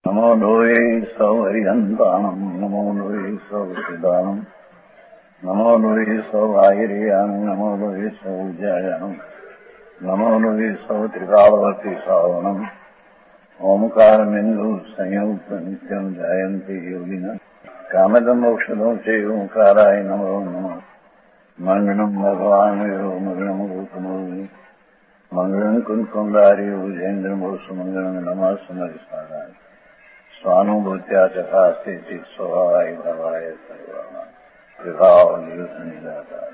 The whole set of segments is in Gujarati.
નમો લોહે સૌ હરિહંતાણમ નમો લોહે સૌ સિદાનમ નમો લોહે સૌ આહિર્યાન નમો લોહે સૌ જયાનમ નમો લોહે સૌ ત્રિકાળવતી સાવણમ ઓમકારમિંદુ સંયુક્ત નિત્યમ જયંતિ યોગિન કામદમ ઔષધો છે ઓંકારાય નમો નમઃ મંગળમ ભગવાન મંગળમ ગૌતમોની મંગળમ કુંકુંડાર્ય વિજેન્દ્રમોષ મંગળમ નમઃ સમરિસારાય સ્વાનુભૂત્યા ચકાસ્તે સ્વભાવાય ભવાય સર્વમાં વિભાવ નિયુત નિરાકાર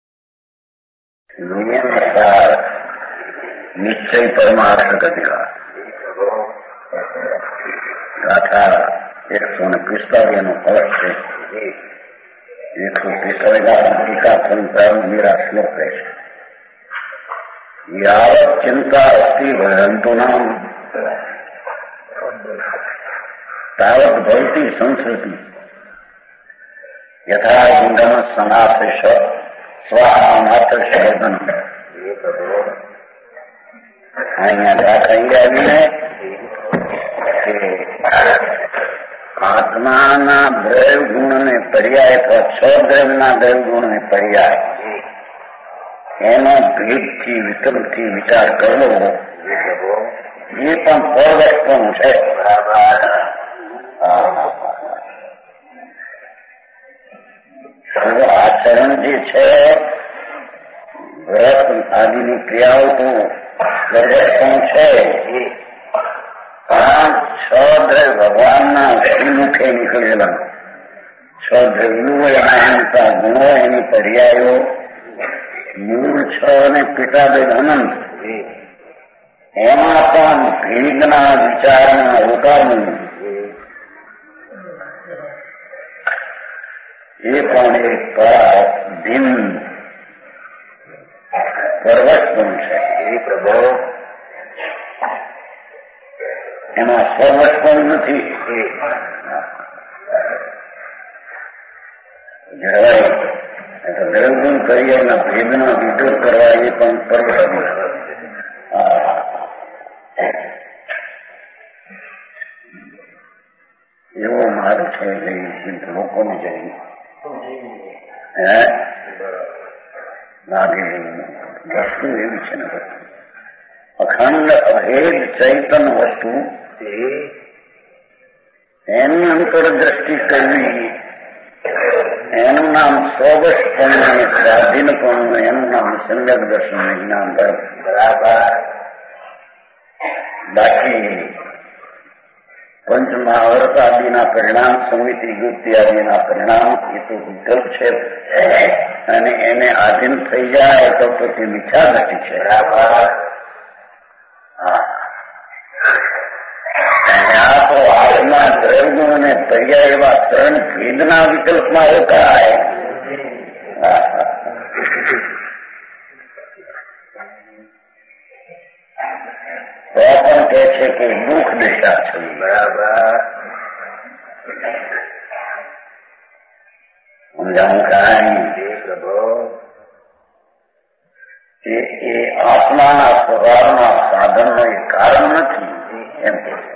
નિશ્ચય પરમાર્થ ગતિકા ગાથા 145 નો ફરક છે. 145 ટીકા સંતાન મેરા શ્લોક છે. યાવત ચિંતા અસ્તિ ભયંતુ નામ તાવત ભવતી સંસ્કૃતિ યથા ગુંડમ સનાથ સ્વાનાથ શોધન. અહીંયા ગાથા આવીને કે આત્માના દ્રવ્ય ગુણને પર્યાય અથવા સ્વદ્રવ્યના દ્રવ્ય ગુણને પર્યાય એનો ભેદથી વિકલ્પથી વિચાર કરવો એ પણ પરવસ્તુનું છે. આચરણ જે છે વ્રત આદિની ક્રિયાઓ તો પરવસ્તુનું છે. છદ્રવ્ય ભગવાનના શ્રીમુખે નીકળેલા છદ્રવ્યો એના અનંતા ગુણો એની પર્યાયો મૂળ છ અને પિતાબેન અનંત એમાં પણ ભેદના વિચારના અવતારનું એ પણ એક ભિન્ન પરવસ્તુન છે. એ પ્રભુ એમાં સર્વસ્વ નથી. જળવાય દ્રવ્યગુણ કરીએ એના ભેદનો વિરોધ કરવા એ પણ પરવસ્તુ. એવો માર્ગ છે લોકોને જઈ લાગે વસ્તુ એવી છે ને અખંડ અભેદ ચૈતન વસ્તુ એની અંતરદ્રષ્ટિ કરવી એનું નામ સ્વવશપણું સ્વાધીનપણું એનું નામ સંયમ દર્શન જ્ઞાન બરાબર. બાકી પંચમહાવ્રત આદિના પરિણામ સંવિતિ યુક્તિ આદિના પરિણામ એ તો વિકલ્પ છે અને એને આધીન થઈ જાય તો પછી મિથ્યા દ્રષ્ટિ છે. બરાબર. આ તો આત્મા દ્રવ્યગુણ અને પર્યાય એવા ત્રણ ભેદના વિકલ્પમાં રોકાય. તો પણ કહે છે કે દુઃખ દિશા છે. બરાબર. સમજાવું કાંઈ એ આત્માના સ્વભાવના સાધનનો એ કારણ નથી એમ.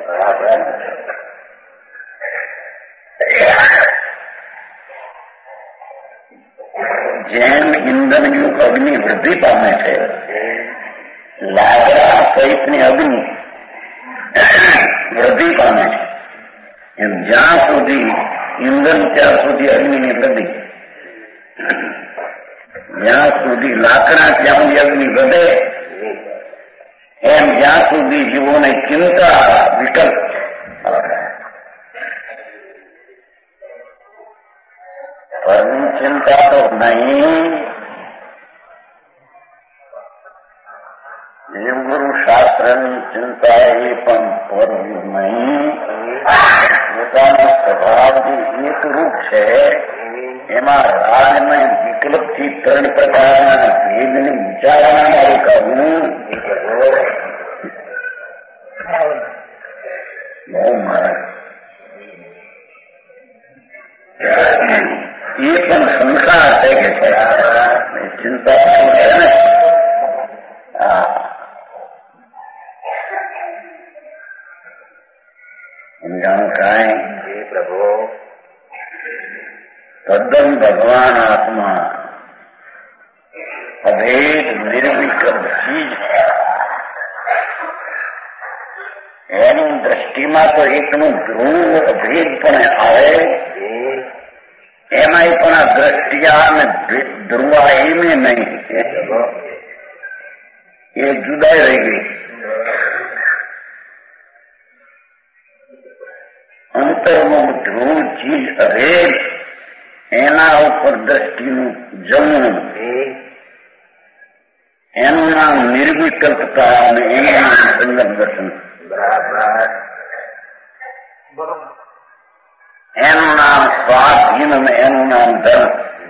જેમ ઇંધણયુક્ત અગ્નિ વૃદ્ધિ પામે છે લાકડા સહિતની અગ્નિ વૃદ્ધિ પામે છે એમ જ્યાં સુધી ઇંધણ ત્યાં સુધી અગ્નિની વૃદ્ધિ, જ્યાં સુધી લાકડા ત્યાં સુધી અગ્નિ વધે એમ જ્યાં સુધી જીવોને ચિંતા વિકલ્પ પરની ચિંતા તો નહીં. દેવગુરુ શાસ્ત્રની ચિંતા એ પણ પરવું નહીં. પોતાનો સ્વભાવ જે એક રૂપ છે એમાં રાગને વિકલ્પથી ત્રણ પ્રકારના ભેદની વિચારણામાં રોકાવું બહુ મારા એ પણ સંસાર છે કે છે ચિંતા છે ને. સમજાણું કાંઈ એ પ્રભુ તદ્દન ભગવાન આત્મા અભેદ નિર્વિકલ્પ ચીજ એની દ્રષ્ટિમાં તો એકનું ધ્રુવ અભેદ પણ આવે, એમાંય પણ આ દ્રષ્ટિયા અને ધ્રુવા એમે નહીં, એ જુદા રહી ગઈ. અંતરનું ધ્રુવ ચીજ અભેદ, એના ઉપર દ્રષ્ટિનું જમવું, એનું નામ નિર્વિકલ્પતા અને એનું નામ સંગમ દર્શન. એનું નામ સ્વાધીન અને એનું નામ ધર્મ.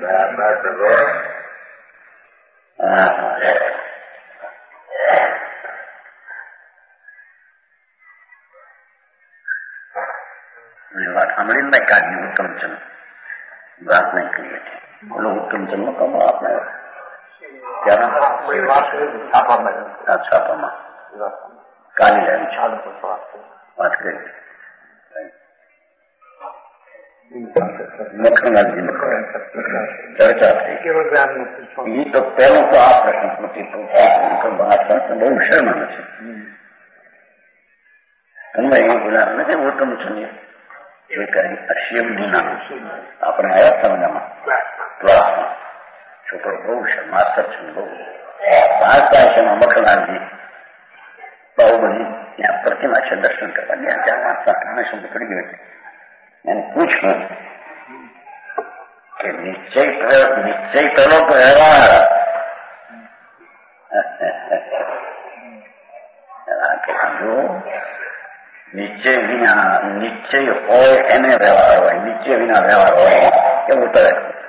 વાત સાંભળી ને કાઢી ઉત્તમચંદ વાત નહીં કરીએ છીએ. બોલો ઉત્તમચંદ નો કમો આપણે છાપામાં કાલી લાવી વાત કરી મખણલાલજી ચર્ચા થઈ. એ તો પહેલો તો આ પ્રશ્ન બહુ શર્માનો છે. તમે એ બોલા નથી ઉત્તમચંદ એ કરી શિવજીના આપણે આવ્યા સમજામાં ક્લાસમાં છોકરો બહુ છે, માસ્ટર છે, બહુ વાંચતા છે. એમાં મખણલાલજી બહુ બધી ત્યાં પ્રતિમા છે દર્શન કરવા ગયા, ત્યાં વાંચતા મને શું પડી ગયું છે. એને પૂછ્યું કે નિશ્ચય પેલો તો વ્યવહાર નિશ્ચય વિના નિશ્ચય હોય એને વ્યવહાર હોય, નિશ્ચય વિના વ્યવહાર હોય એવું તો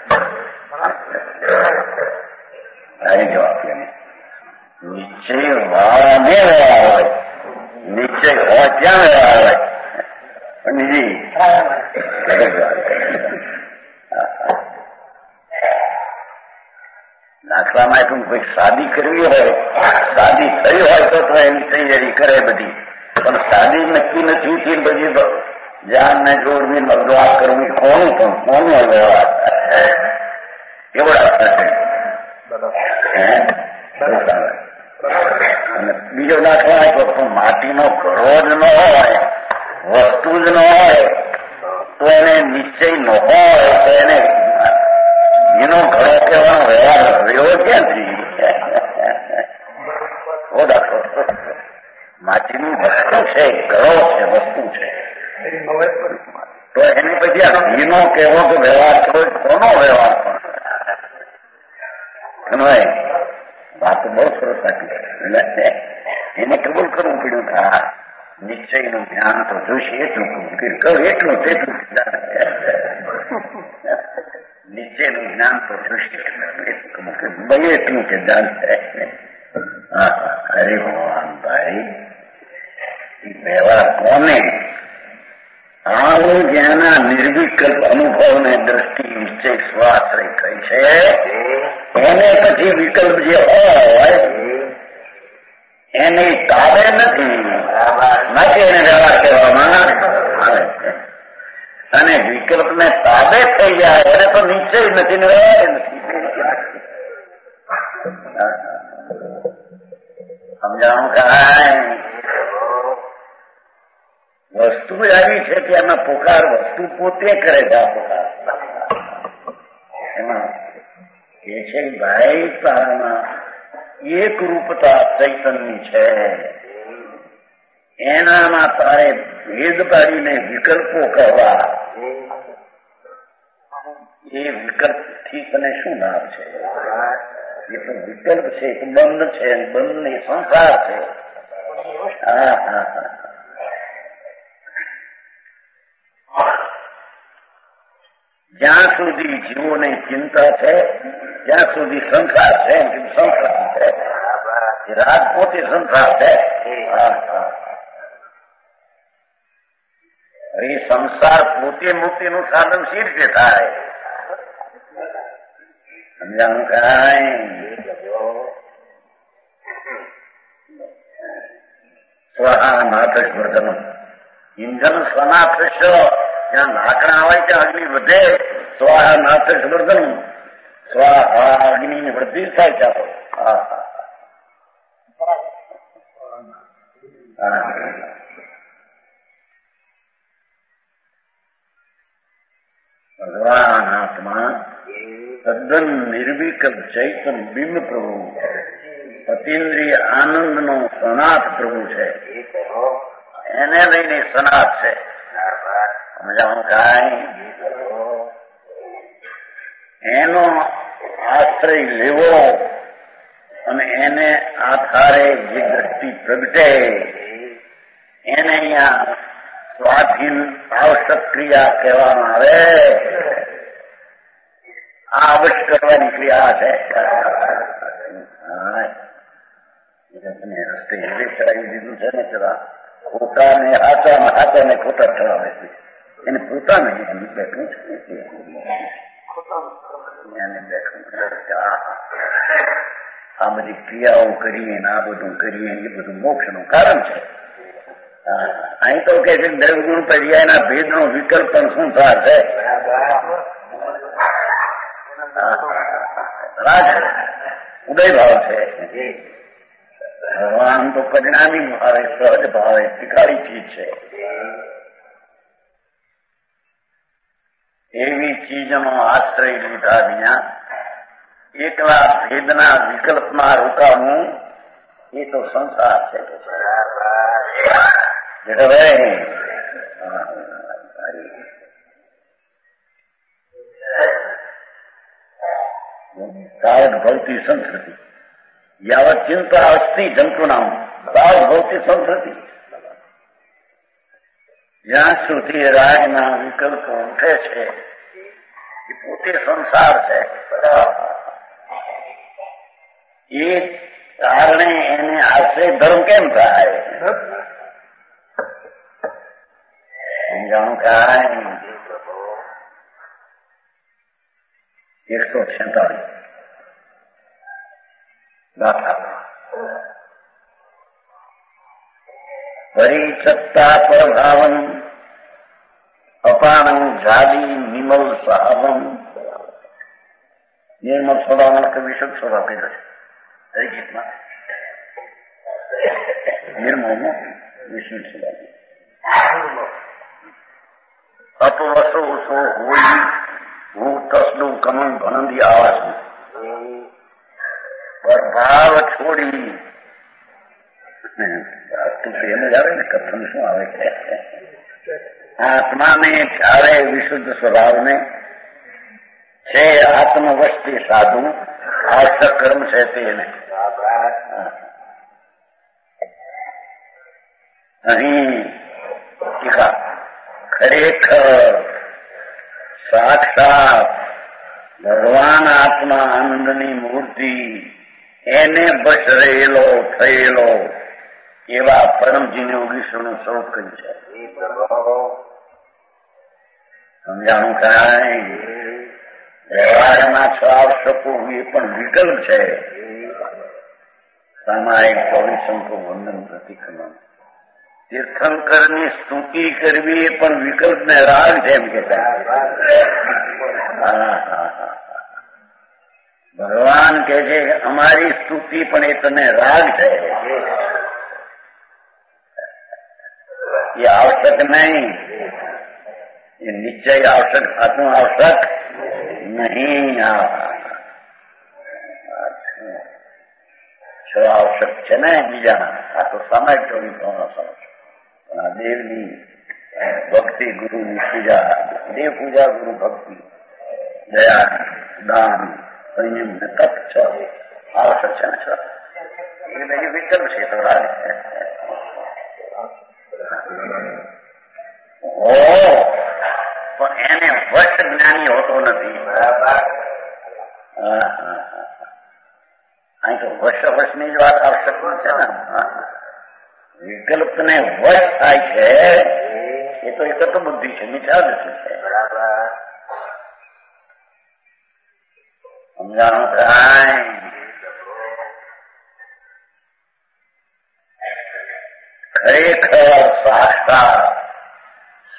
જવાબ આપીએ. નિશ્ચય વાળાને વ્યવહાર હોય, નિશ્ચય હોય ત્યાં વ્યવહાર હોય. પંડિતજી દાખલામાં એટલું કોઈ શાદી કરવી હોય, શાદી થઈ હોય તો એની તૈયારી કરે બધી, પણ શાદી નક્કી નથી થી બધી જાન ને જોડવી દુઆ કરવી કોનું પણ કોનું વ્યવહાર એવડા. અને બીજો દાખલો આપ્યો પણ માટીનો ઘડો જ ન હોય, વસ્તુ જ ન હોય તો એને નિશ્ચય ન હોય તો એને એનો ઘડો કહેવાનો વ્યવહાર રહ્યો ક્યાંથી? દાખલો માટીની વસ્તુ છે, ઘડો છે, વસ્તુ છે, તો એની પછી આ ઘીનો કહેવો તો વ્યવહાર કોનો વ્યવહાર પણ વાત બહુ સરસ આપી. એને કબૂલ કરવું પડ્યું કે હા નિશ્ચયનું જ્ઞાન તો જોશે, એટલું કહું એટલું તેટલું નિશ્ચયનું જ્ઞાન તો જોશે એટલું કે જાણ થાય. અરે ભગવાન ભાઈ વ્યવહાર કોને આવું જેના નિર્વિકલ્પ અનુભવને દ્રષ્ટિ નિશ્ચય સ્વાશ્રય થઈ છે એને પછી વિકલ્પ જે હોય એને તાબે નથી એને વ્યવહાર કહેવામાં આવે છે. અને વિકલ્પને તાબે થઈ જાય એને તો નિશ્ચય નથી ને વ્યવહાર નથી. સમજાણું કાંઈ વસ્તુ આવી છે કે એમાં પુકાર વસ્તુ પોતે કરે છે. આ પુકાર એમાં એ છે ભાઈ તારામાં એક રૂપતા ચૈતન્ય છે, એનામાં તારે ભેદ પાડીને વિકલ્પો કરવા, એ વિકલ્પ થી તને શું લાભ છે? એ તો વિકલ્પ છે, એક બંધ છે, બંધ એ સંસાર છે. હા હા હા. જ્યાં સુધી જીવોને ચિંતા છે ત્યાં સુધી સંસાર છે, સંસાર છે. રાગ પોતે સંસાર છે. એ સંસાર પોતે મુક્તિનું સાધન સી રીતે થાય? સમજાણું કાંઈ? સ્વહા નાથ સ્મૃતન ઈંધણ સ્વનાથશ, જ્યાં લાકડા હોય ત્યાં અગ્નિ વધે. સ્વાહા નાથશ વર્ધન, સ્વાહા અગ્નિની વૃદ્ધિ થાય ચાલો. ભગવાન આત્મા તદ્દન નિર્વિકલ્પ ચૈતન બિંબ પ્રભુ, અતિન્દ્રિય આનંદનો સનાથ પ્રભુ છે. એને લઈને સનાથ છે. સમજાવું કાંઈ? એનો આશ્રય લેવો અને એને આધારે જે દ્રષ્ટિ પ્રગટે એને અહીંયા સ્વાધીન આવશ્યક ક્રિયા કહેવામાં આવે. આ અવશ્ય કરવાની ક્રિયા છે. રસ્તે એવી ચડાવી દીધું છે ને જરા ખોટા ને હાચા હાચા ને ખોટા ચડાવે છે. એને પોતા નહીં એનું બેઠું છે એને બેઠું. આ બધી ક્રિયાઓ કરીએ ને આ બધું કરીએ એ બધું મોક્ષનું કારણ છે. અહીં તો કે છે દ્રવગુણ પર્યાયના ભેદનો વિકલ્પ પણ સંસાર છે. ઉદય ભાવ છે. ભગવાન તો પરિણામી ભાવે સહજ ભાવે ટીકાળી ચીજ છે. એવી ચીજનો આશ્રય લીધા વિના એકલા ભેદના વિકલ્પમાં રોકાવું એ તો સંસાર છે. તાવત ભવતી સંસ્કૃતિ યાવત ચિંતા અસ્તિ જંતુનામ તાવત ભવતી સંસ્કૃતિ. જ્યાં સુધી રાગના વિકલ્પો ઉઠે છે એ પોતે સંસાર છે. એ કારણે એને આશ્રય ધર્મ કેમ થાય? સમજાણું કાંઈ? 146 ગાથા. પરિચત્તા પરભાવન અપાનં જાદી નિમલ સહાવમ. નિર્મલ સ્વભાવનો કે વિશુદ્ધ સ્વભાવ કીધો છે દરેક ગીતમાં. નિર્મળનો વિશુદ્ધ સ્વભાવ. અપવસો સો હોઈ હું તસનું કમન ભણંદી આવાસ. પ્રભાવ છોડી એમ જ આવે ને કથન શું આવે છે આત્માને જ્યારે વિશુદ્ધ સ્વભાવને છે આત્મવસ્તી સાધુ આવશ્યક કર્મ છે તેને અહીં ટીકા ખરેખર સાક્ષાત ભગવાન આત્મા આનંદની મૂર્તિ એને બસ રહેલો થયેલો એવા પરમજીને 19નું સ્વરૂપ કર્યું છે. સમજાણું કાંઈ? વ્યવહારમાં 6 આવશ્યકો એ પણ વિકલ્પ છે. સામાયિક ગૌરીશંકર વંદન પ્રતિક્રમણ તીર્થંકરની સ્તુતિ કરવી એ પણ વિકલ્પ ને રાગ છે એમ કે ભગવાન કે છે અમારી સ્તુતિ પણ એ તને રાગ છે. એ આવશ્યક નહીં, એ નિશ્ચય આવશ્યક આત્મ આવશ્યક નહીં. છ આવશ્યક છે ને બીજા. આ તો સમય ચોવીસ આ દેવની ભક્તિ, ગુરુની પૂજા, દેવ પૂજા, ગુરુ ભક્તિ, દયા, દાન, સંયમ ને તપ 6 આવશ્યક છે ને 6. એ બધી વિકલ્પ છે તો રાગ છે. પણ એને વશ જ્ઞાની હોતો નથી. અહીં તો વશની જ વાત આવશ્યક છે ને. વિકલ્પ ને વશ થાય છે એ તો એક તો બુદ્ધિ છે, મિથ્યા દૃષ્ટિ છે. સમજાણું કાંઈ? ખરેખર સાક્ષાત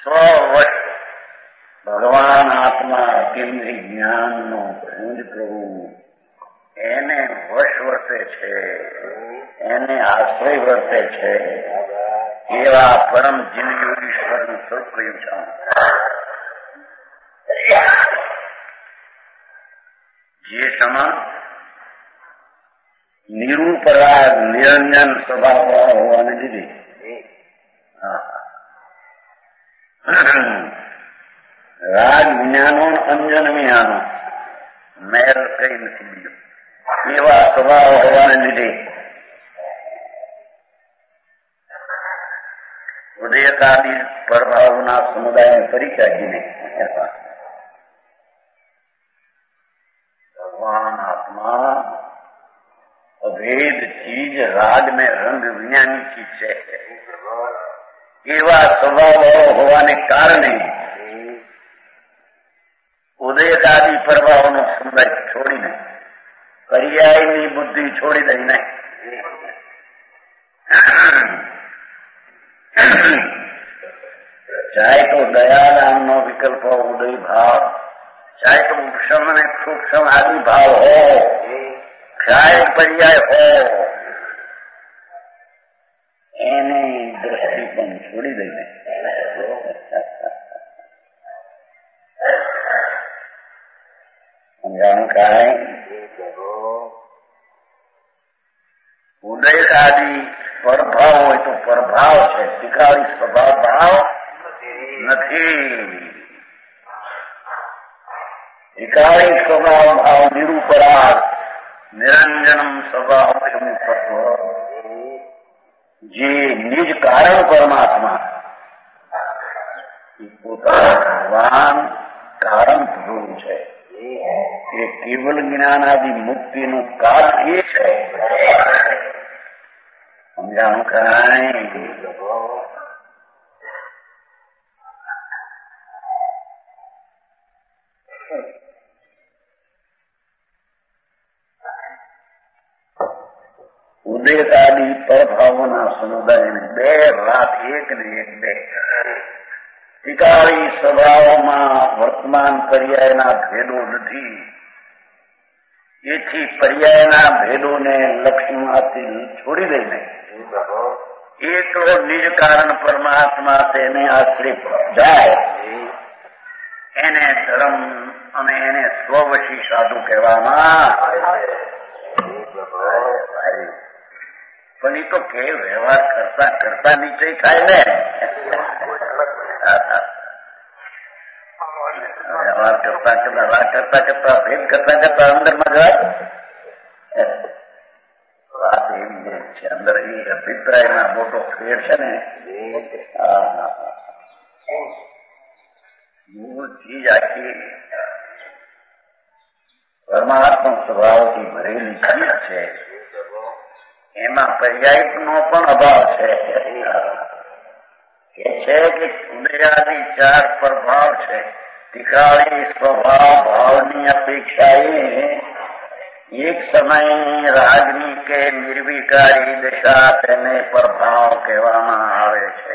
સ્વવશ ભગવાન આત્મા કેન્દ્રી જ્ઞાનનો પુંજ પ્રભુ એને વશ વર્તે છે, એને આશ્રય વર્તે છે એવા પરમ જીવયોગીશ્વરનું સ્વરૂપ કહ્યું છે. જે સમા નિરૂપરાગ નિરંજન સ્વભાવ હોવાને લીધે રાગ જ્ઞાનો અંજન જ્ઞાનો મેલ કઈ નથી બીજું એવા સ્વભાવ હોવાને લીધે ઉદયકાદી પ્રભાવના સમુદાયને પરિચયને ભગવાન આત્મા અભેદ ચીજ રાગ ને રંગ વિજ્ઞાની ચીજ છે એવા સ્વભાવ હોવાને કારણે ઉદયકાદી પ્રભાવનો સમુદાય છોડીને પર્યાયની બુદ્ધિ છોડી દઈને ચાહે તો દયાદાનનો વિકલ્પ હો, ઉદય ભાવ, ચાહે તો ઉપશમ અને સૂક્ષ્મ આદિ ભાવ હો, ચાહે પર્યાય હો, એને દ્રષ્ટિ પણ છોડી દઈને સમજાણું કાંઈ ઉદયકાદી પરભાવ હોય તો પરભાવ છે, ટીકાળી સ્વભાવ ભાવ નથી. ટીકાળી સ્વભાવ ભાવ નિરૂપરાગ નિરંજનમ સ્વભાવ તત્વ જે નિજ કારણ પરમાત્મા પોતાના ભગવાન કારણ ધ્રુવ છે. એ કેવલ જ્ઞાનાદિ મુક્તિનું કારણ એ છે. સમજાણું કાંઈ ઉદયકાદી પરભાવોના સમુદાયને બે રાત એક ને એક બે ટીકાળી સ્વભાવમાં વર્તમાન પર્યાયના ભેદો નથી. એથી પર્યાયના ભેદોને લક્ષ્યમાંથી છોડી દઈને એકલો નિજ કારણ પરમાત્મા તેને આશ્રિત જાય એને ધર્મ અને એને સ્વવશી સાધુ કહેવામાં. પણ એ તો કે વ્યવહાર કરતા કરતા નિશ્ચય થાય ને. વ્યવહાર કરતા કરતા વાત કરતા કરતા ભેદ કરતા કરતા અંદરમાં જાય વાત એવી છે. અંદર એ અભિપ્રાયમાં મોટો ફેર છે ને. મૂળ ચીજ આખી પરમાત્મા સ્વભાવથી ભરેલી ચીજ છે. એમાં પર્યાયનો પણ અભાવ છે. એ છે કે ઉદયાદી ચાર પ્રભાવ છે. ટીકાળી સ્વભાવ ભાવની અપેક્ષાએ એક સમય રાગની કે નિર્વિકારી દશા તેને પ્રભાવ કહેવામાં આવે છે.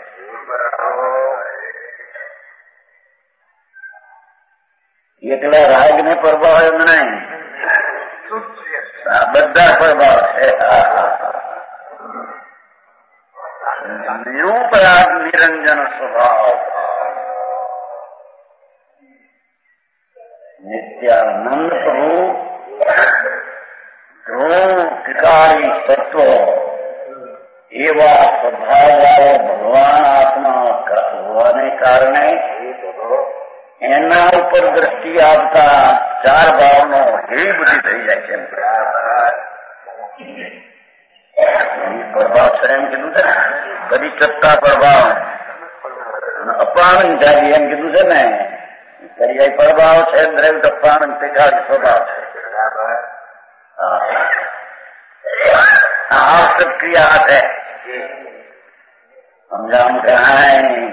એકલા રાગને પ્રભાવ એમ નહીં, બધા પ્રભાવ છે. નિરૂપરાગ નિરંજન સ્વભાવ નિત્યાનંદ પ્રભુ ધ્રુવ ટીકાળી તત્વ એવા સ્વભાવવાળો ભગવાન આત્મા હોવાને કારણે એના ઉપર દ્રષ્ટિ આવતા ચાર ભાવનો હેરી બધી થઈ જાય છે. પ્રભાવ છે એમ કીધું છે ને, બધી ચત્તા પ્રભાવ અપાનંદ જાતિ એમ કીધું છે ને. પર્યાય પ્રભાવ છે, દ્રવ્ય અપાનંદ ટીકાળી સ્વભાવ છે. આવશ્યક ક્રિયા છે. સમજામ કાંઈ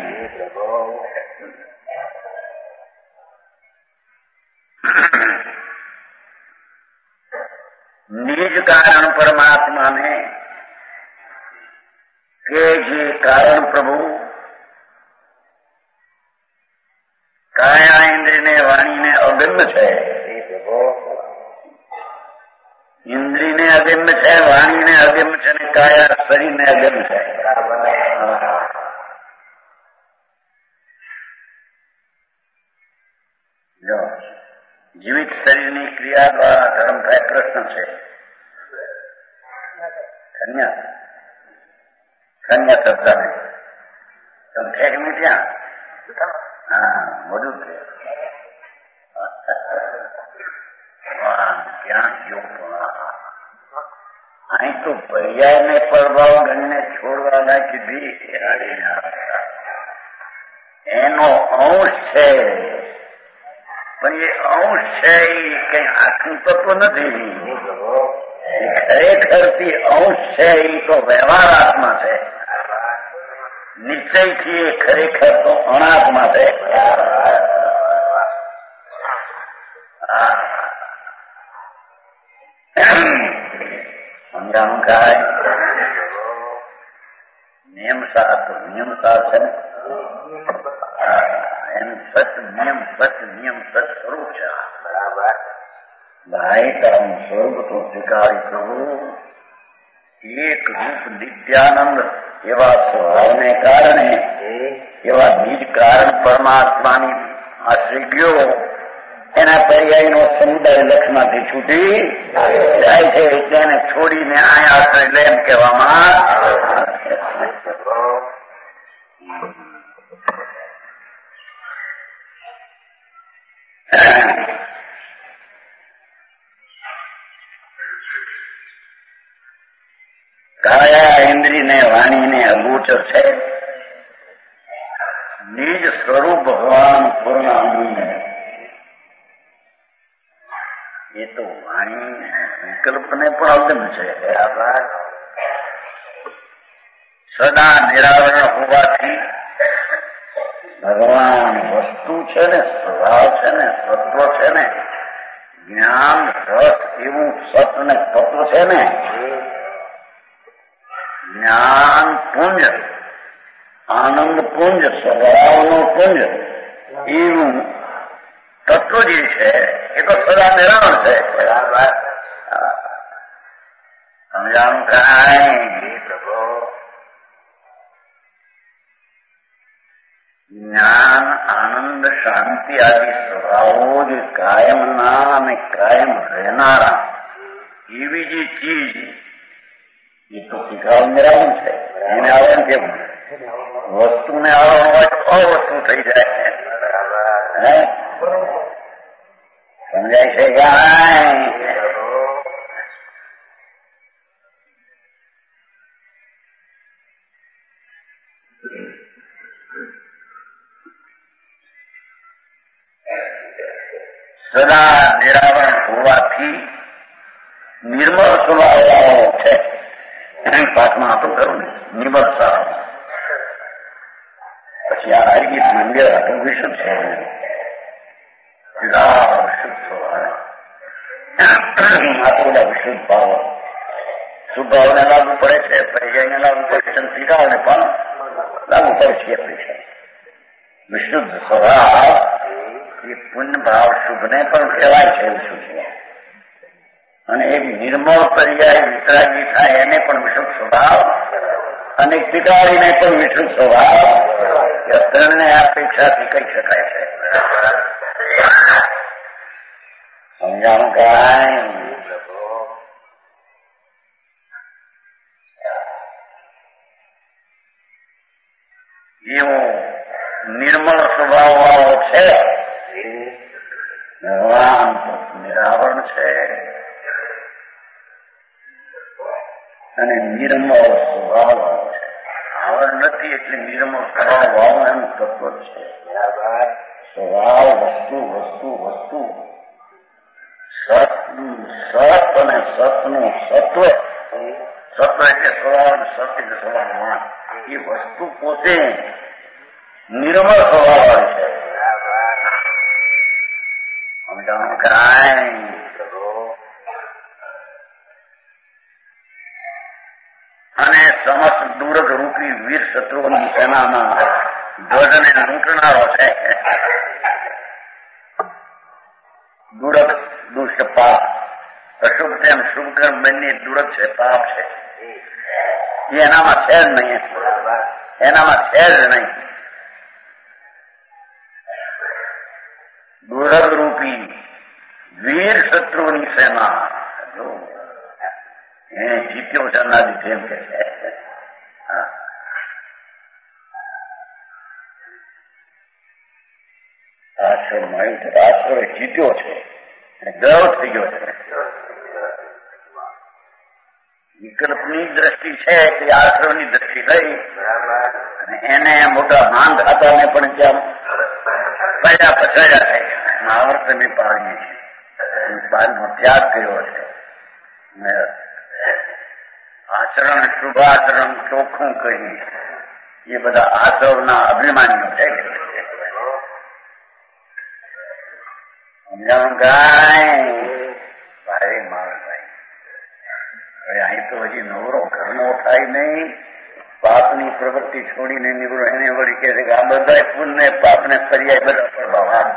નિજ કારણ પરમાત્માને કે જે કારણ પ્રભુ કાયા ઇન્દ્રિયને વાણીને અગમ્ય છે. ઇન્દ્રિયને અગમ્ય છે, વાણીને અગમ્ય છે, અને કાયા શરીરને અગમ્ય છે. જો જીવિત શરીરની ક્રિયા દ્વારા ધર્મ થાય પ્રશ્ન છે. કન્યા શબ્દ તમે ઠેક નહીં ત્યાં હા બધું કે ક્યાં ગયો અહીં તો પર્યાયને પ્રભાવ ગણીને છોડવાના કીધી એનો અંશ છે, પણ એ અંશ છે એ કઈ આખું તત્વ નથી. ખરેખરથી અંશ છે એ તો વ્યવહારાત્મા છે. નિશ્ચયથી એ ખરેખર તો અનાત્મા છે. સમજાણું કાય નિયમસાર તો નિયમસાર છે ને એનું સત નિયમ સ્વરૂપ છે. ભાઈ તારું સ્વરૂપ તો સ્વીકારી પ્રભુ એક રૂપ નિત્યાનંદ એવા સ્વભાવને કારણે એવા બીજ કારણ પરમાત્માની આશ્રય ગયો એના પર્યાયનો સમુદાય લક્ષમાંથી છૂટી જાય છે. તેને છોડીને આ આશ્રય લે એમ કહેવામાં કાયા ઇન્દ્રિયને વાણીને અગોચર છે. નિજ સ્વરૂપ ભગવાન પૂર્ણ અનુને એ તો વાણી વિકલ્પને પણ અગમ્ય છે. સદા નિરાવરણ હોવાથી ભગવાન વસ્તુ છે ને, સ્વભાવ છે ને, સત્વ છે ને, જ્ઞાન રસ એવું સત ને તત્વ છે ને, જ્ઞાન પુંજ, આનંદ પુંજ, સ્વભાવનો પુંજ એવું તત્વ જે છે એ તો સદા નિરાવરણ છે. સમજાણું કાંઈ જ્ઞાન આનંદ શાંતિ આદિ સ્વભાવો જે કાયમના અને કાયમ રહેનારા એવી જે ચીજ એ તો શીખાવ નિરાવરણ છે. એને આવરણ કેવું વસ્તુને આવરણ હોય તો અવસ્તુ થઈ જાય. સમજાય છે કાંઈ સદા નિરાવરણ હોવાથી નિર્મળ સ્વભાવ છે. પાઠમાં હતું ખરું ને નિર્મળ સ્વભાવ. પછી આ હરિગીત મંદિર હતું વિશુદ્ધ છે. શુદ્ધ સ્વભાવ આ તો બધા વિશુદ્ધ ભાવ શુદ્ધ ભાવને લાગુ પડે છે. પર્યાયને લાગુ પડે છે. સીધાઓને પણ લાગુ પડે છે. વિશુદ્ધ સ્વભાવ એ પુણ્ય ભાવ શુભને પણ કહેવાય છે. વિશુદ્ધ અને એક નિર્મળ પર્યાય વિતરાગી થાય એને પણ વિશુદ્ધ સ્વભાવ અને પિતાજીને પણ વિશુદ્ધ સ્વભાવ ત્રણને અપેક્ષાથી કહી શકાય છે. સમજાણું કાંઈ એવો નિર્મળ સ્વભાવ વાળો છે ભગવાન નિરાવરણ છે અને નિર્મળ સ્વભાવ વાળો છે. આવરણ નથી એટલે નિર્મળ સ્વભાવ વાળો એનું તત્વ છે. સ્વભાવ વસ્તુ વસ્તુ વસ્તુ સત અને સતનું સત્વ સત્વ એટલે સ્વભાવ સત એટલે સ્વભાવમાં એ વસ્તુ પોતે નિર્મળ સ્વભાવ વાળી છે. સમજાણું કાંઈ અને સમસ્ત દુર્ગ રૂપી વીર શત્રુઓની સેનાના ધ્વજને લૂંટનારો છે. કર્મ બંને દુરત છે, પાપ છે. એ એનામાં છે જ નહીં, એનામાં છે જ નહીં. દુર્લભ રૂપી વીર શત્રુની સેના એ જીત્યો છે અનાદિ એમ કે છે. આશ્રમ જીત્યો છે, ગર્વ થઈ ગયો છે. વિકલ્પની દ્રષ્ટિ છે તે આશ્રમની દ્રષ્ટિ થઈ અને એને મોટા માંગ હતા પણ ત્યાં પછાયા થઈ ગયા. આવર્તને પાડીએ છીએ, બાલનો ત્યાગ કર્યો છે. આચરણ શુભાચરણ ચોખ્ખું કહી એ બધા આસવના અભિમાનીઓ છે. ભાઈ માણભાઈ હવે અહીં તો હજી નવરો ઘરનો થાય નહીં. પાપની પ્રવૃત્તિ છોડીને નીકળો એને વળી કહે છે કે આ બધા પુણ્ય પાપને પર્યાય બધા પ્રભાવ.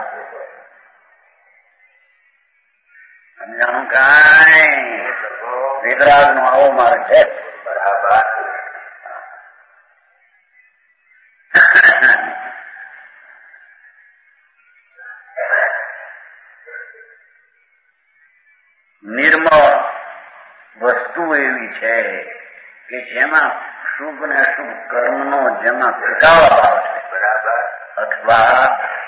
સમજાણું કાંઈ વિતરાગ નો આવો માર્ગ છે. બરાબર. નિર્મળ વસ્તુ એવી છે કે જેમાં શુભ ને અશુભ કર્મનો જેમાં ટકાવ ભાવ છે. બરાબર. અથવા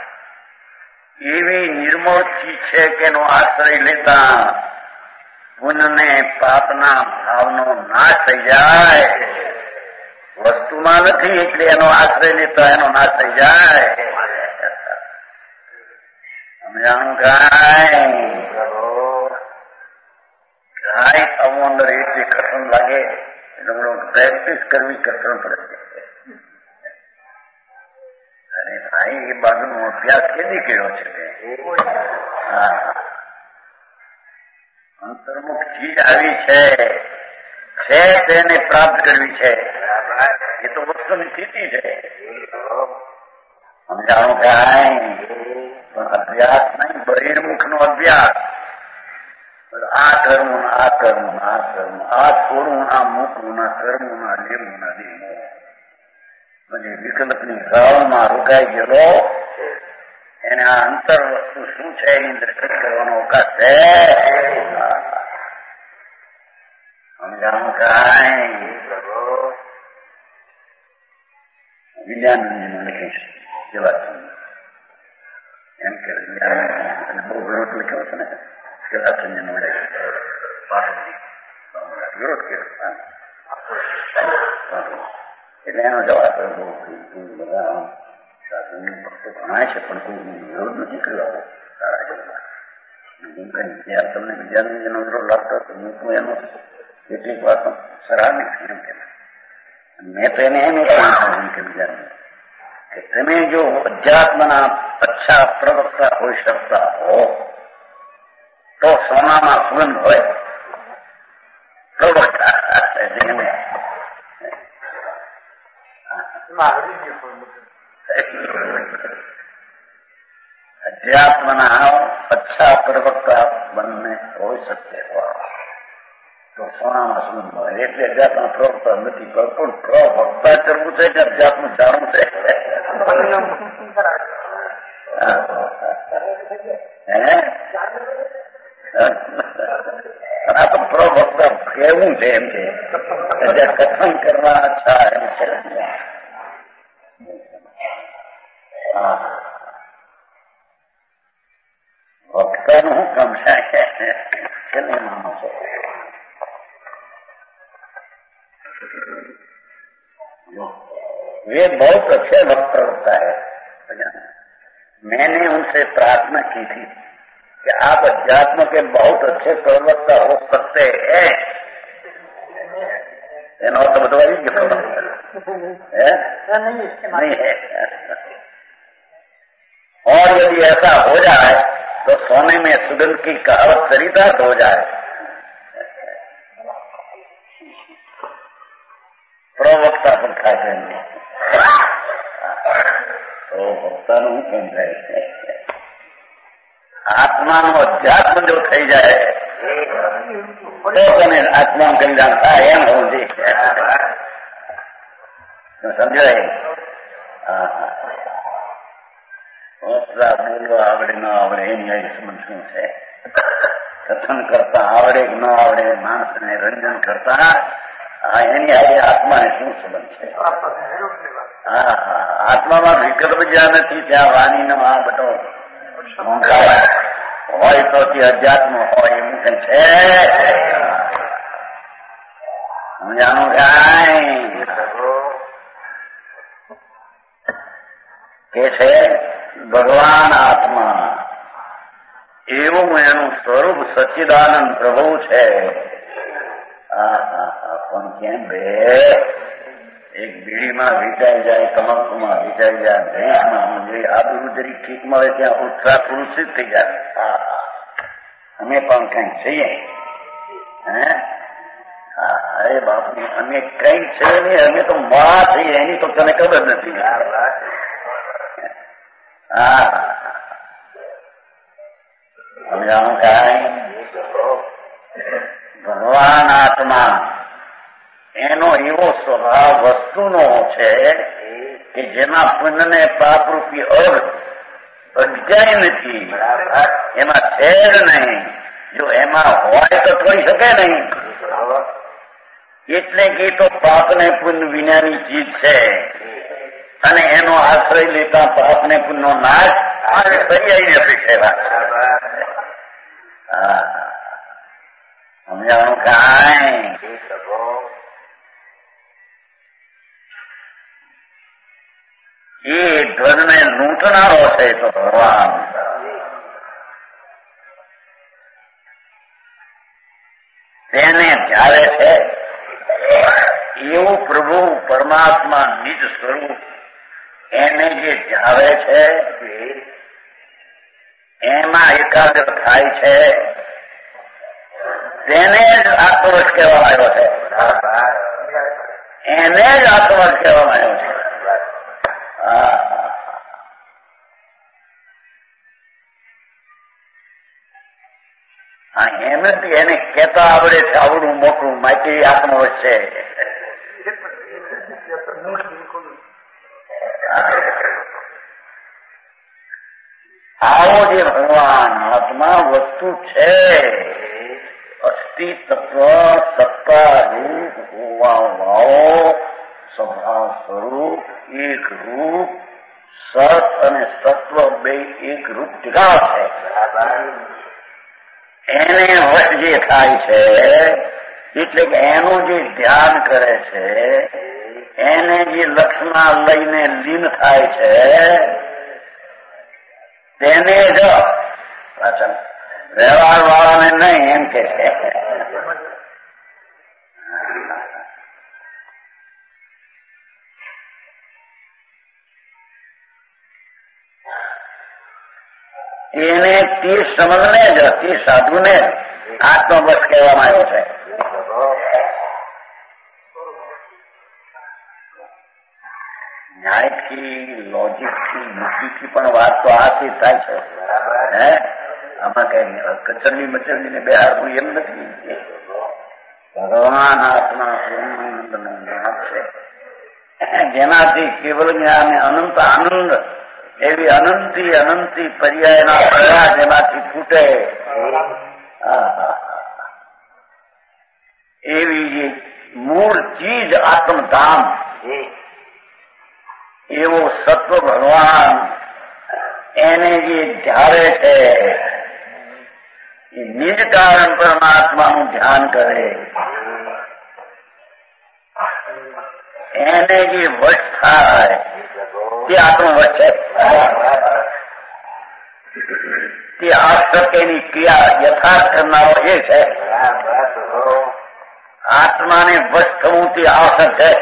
એવી નિર્મળ ચીજ છે કે એનો આશ્રય લેતા પુણ્યને પાપના ભાવનો નાશ થઈ જાય. વસ્તુમાં નથી એટલે એનો આશ્રય લેતા એનો નાશ થઈ જાય. સમજાણું કાંઈ કાંઈ થવું અંદર એટલી કઠણ લાગે એટલે પ્રેક્ટિસ કરવી કઠણ પડે. અને ભાઈ એ બાજુનો અભ્યાસ કેદી કર્યો છે? અંતર્મુખ ચીજ આવી છે તેને પ્રાપ્ત કરવી છે. એ તો વસ્તુની સ્થિતિ છે. સમજાણું કાંઈ પણ અભ્યાસ નહીં, બહિર્મુખ નો અભ્યાસ. આ કરવું આ કરવું આ કરવું, આ છોડવું આ મૂકવું ના કરવું ના લેવું ના દેવું. પછી વિકલ્પની ભાવમાં રોકાઈ ગયેલો એને આ અંતર વસ્તુ શું છે એની દ્રષ્ટિ કરવાનો અવકાશ છે. સમજાણું કાંઈ વિજ્ઞાનંદજીનું લખ્યું છે કેવા એમ કે વિજ્ઞાન બહુ વિરોધ લખ્યો છે ને કેવા સંજન વડે વિરોધ કર્યો એટલે એનો જવાબ બધા સાધુની ભક્તો ઘણા છે પણ કોઈ વિરોધ નથી કર્યો સારા જવાબ. જ્યાં તમને વિજ્ઞાનનો વિરોધ લાગતો હતો હું એનો કેટલીક વાતો સરાહની એમ કે મેં તો એને એમ કે વિજ્ઞાન કે તમે જો અધ્યાત્મના અચ્છા પ્રવક્તા હોઈ શકતા હો તો સોનામાં સુગંધ હોય. પ્રવક્તા અધ્યાત્મના અચ્છા પ્રવક્તા બંને હોઈ શકતે હો તો સોનામાં સુગંધ હોય. એટલે અધ્યાત્મ પ્રવક્તા નથી પણ પ્રવક્તા કરવું છે કે અધ્યાત્મ જાણવું છે. આ તો પ્રવક્તા કેવું છે એમ છે કથન કરવા અચ્છા એમ છે. વક્તાનું શું કામ છે છેલ્લે નામ છે. वे बहुत अच्छे वक्त होता है. मैंने उनसे प्रार्थना की थी कि आप अध्यात्म के बहुत अच्छे प्रवक्ता हो सकते हैं. तो बताइए नहीं है. और यदि ऐसा हो जाए तो सोने में सुगंध की कहावत चरितार्थ हो जाए. પ્રવક્તા પણ થાય છે તો ભક્તાનું શું કેમ થાય છે? આત્માનું અધ્યાત્મ જો થઈ જાય તમે આત્મા કલ્યાણ થાય એમ હોવું જોઈએ. સમજાય? બોલવા આવડે ન આવડે એની આયુષ્યમન શું છે? કથન કરતા આવડે કે ન આવડે માણસને રંજન કરતા એની આજે આત્માને શું સંબંધ છે? આત્મામાં વિકલ્પ જ્યાં નથી ત્યાં વાણીનો આ બધો હોય તો તે અધ્યાત્મ હોય એવું કઈ છે? સમજાણું કાંઈ કે છે ભગવાન આત્મા એવું એનું સ્વરૂપ સચ્ચિદાનંદ પ્રભુ છે. પણ કેમ બે એક બીડીમાં વીંટાઈ જાય, તમાકુમાં વીંટાઈ જાય, ભેંસમાં જે આબરૂ જરી ઠીક મળે ત્યાં ઉત્સાહ પુરુષિત થઈ જાય. અમે પણ કઈક છીએ. અરે બાપની અમે કઈક છે ને, અમે તો મા છીએ એની તો તને ખબર નથી. સમજાણું કાંઈ? ભગવાન આત્મા એનો એવો સ્વભાવ વસ્તુનો છે કે જેમાં પુણ્ય ને પાપરૂપી અટકાય નથી, એમાં છે જ નહીં. જો એમાં હોય તો થોડી શકે નહીં. એટલે કે તો પાપ ને પુણ્ય વિનાની ચીજ છે અને એનો આશ્રય લેતા પાપ ને પુણ્યનો નાશ પર્યાયની અપેક્ષા. સમજાણું કાંઈ? એ ધ્વજને લૂંટનારો છે તો ભગવાન. તેને જ્યારે છે એવું પ્રભુ પરમાત્મા નિજ સ્વરૂપ એને જે જાવે છે એમાં એકાગ્ર થાય છે, તેને જ આત્મવશ કહેવામાં આવ્યો છે. એને જ આત્મવશ કહેવામાં આવ્યો છે. એમથી એને કહેતા આવડે છે આવડું મોટું માટી આત્મવશ છે. આવો જે ભગવાન આત્મા વસ્તુ છે, અસ્તિત્વ સત્તા રૂપ હોવા વાળો સ્વભાવ સ્વરૂપ એક રૂપ સત અને સત્વ બે એક રૂપ ટીકા છે. એને વશ જે થાય છે એટલે કે એનું જે ધ્યાન કરે છે, એને જે લક્ષમાં લઈને લીન થાય છે તેને જ પાછળ વ્યવહાર વાળાને નહીં એમ કે છે. એને તે સમજને જ તે સાધુને આત્મવશ કહેવામાં આવ્યો છે. ન્યાયથી લોજિકથી યુક્તિથી પણ વાત તો આથી થાય છે. આમાં કઈ કચરડી મચરડીને બેહારવું એમ નથી. ભગવાન આત્મા પૂર્ણાનંદનો જ્ઞાન છે, જેનાથી કેવલ જ્ઞાન અનંત આનંદ એવી અનંતી પર્યાયના પ્રયાસ જેમાંથી ફૂટે એવી મૂળ ચીજ આત્મધામ એવો સત્વ ભગવાન એને જે ધારે છે એ નિજ કારણ પરમાત્માનું ધ્યાન કરે, એને જે વશ થાય તે આત્મવશ છે. તે આસક્તિની ક્રિયા યથાર્થ કરનારો એ છે. આત્માને વશ થવું તે આવશ્યક છે.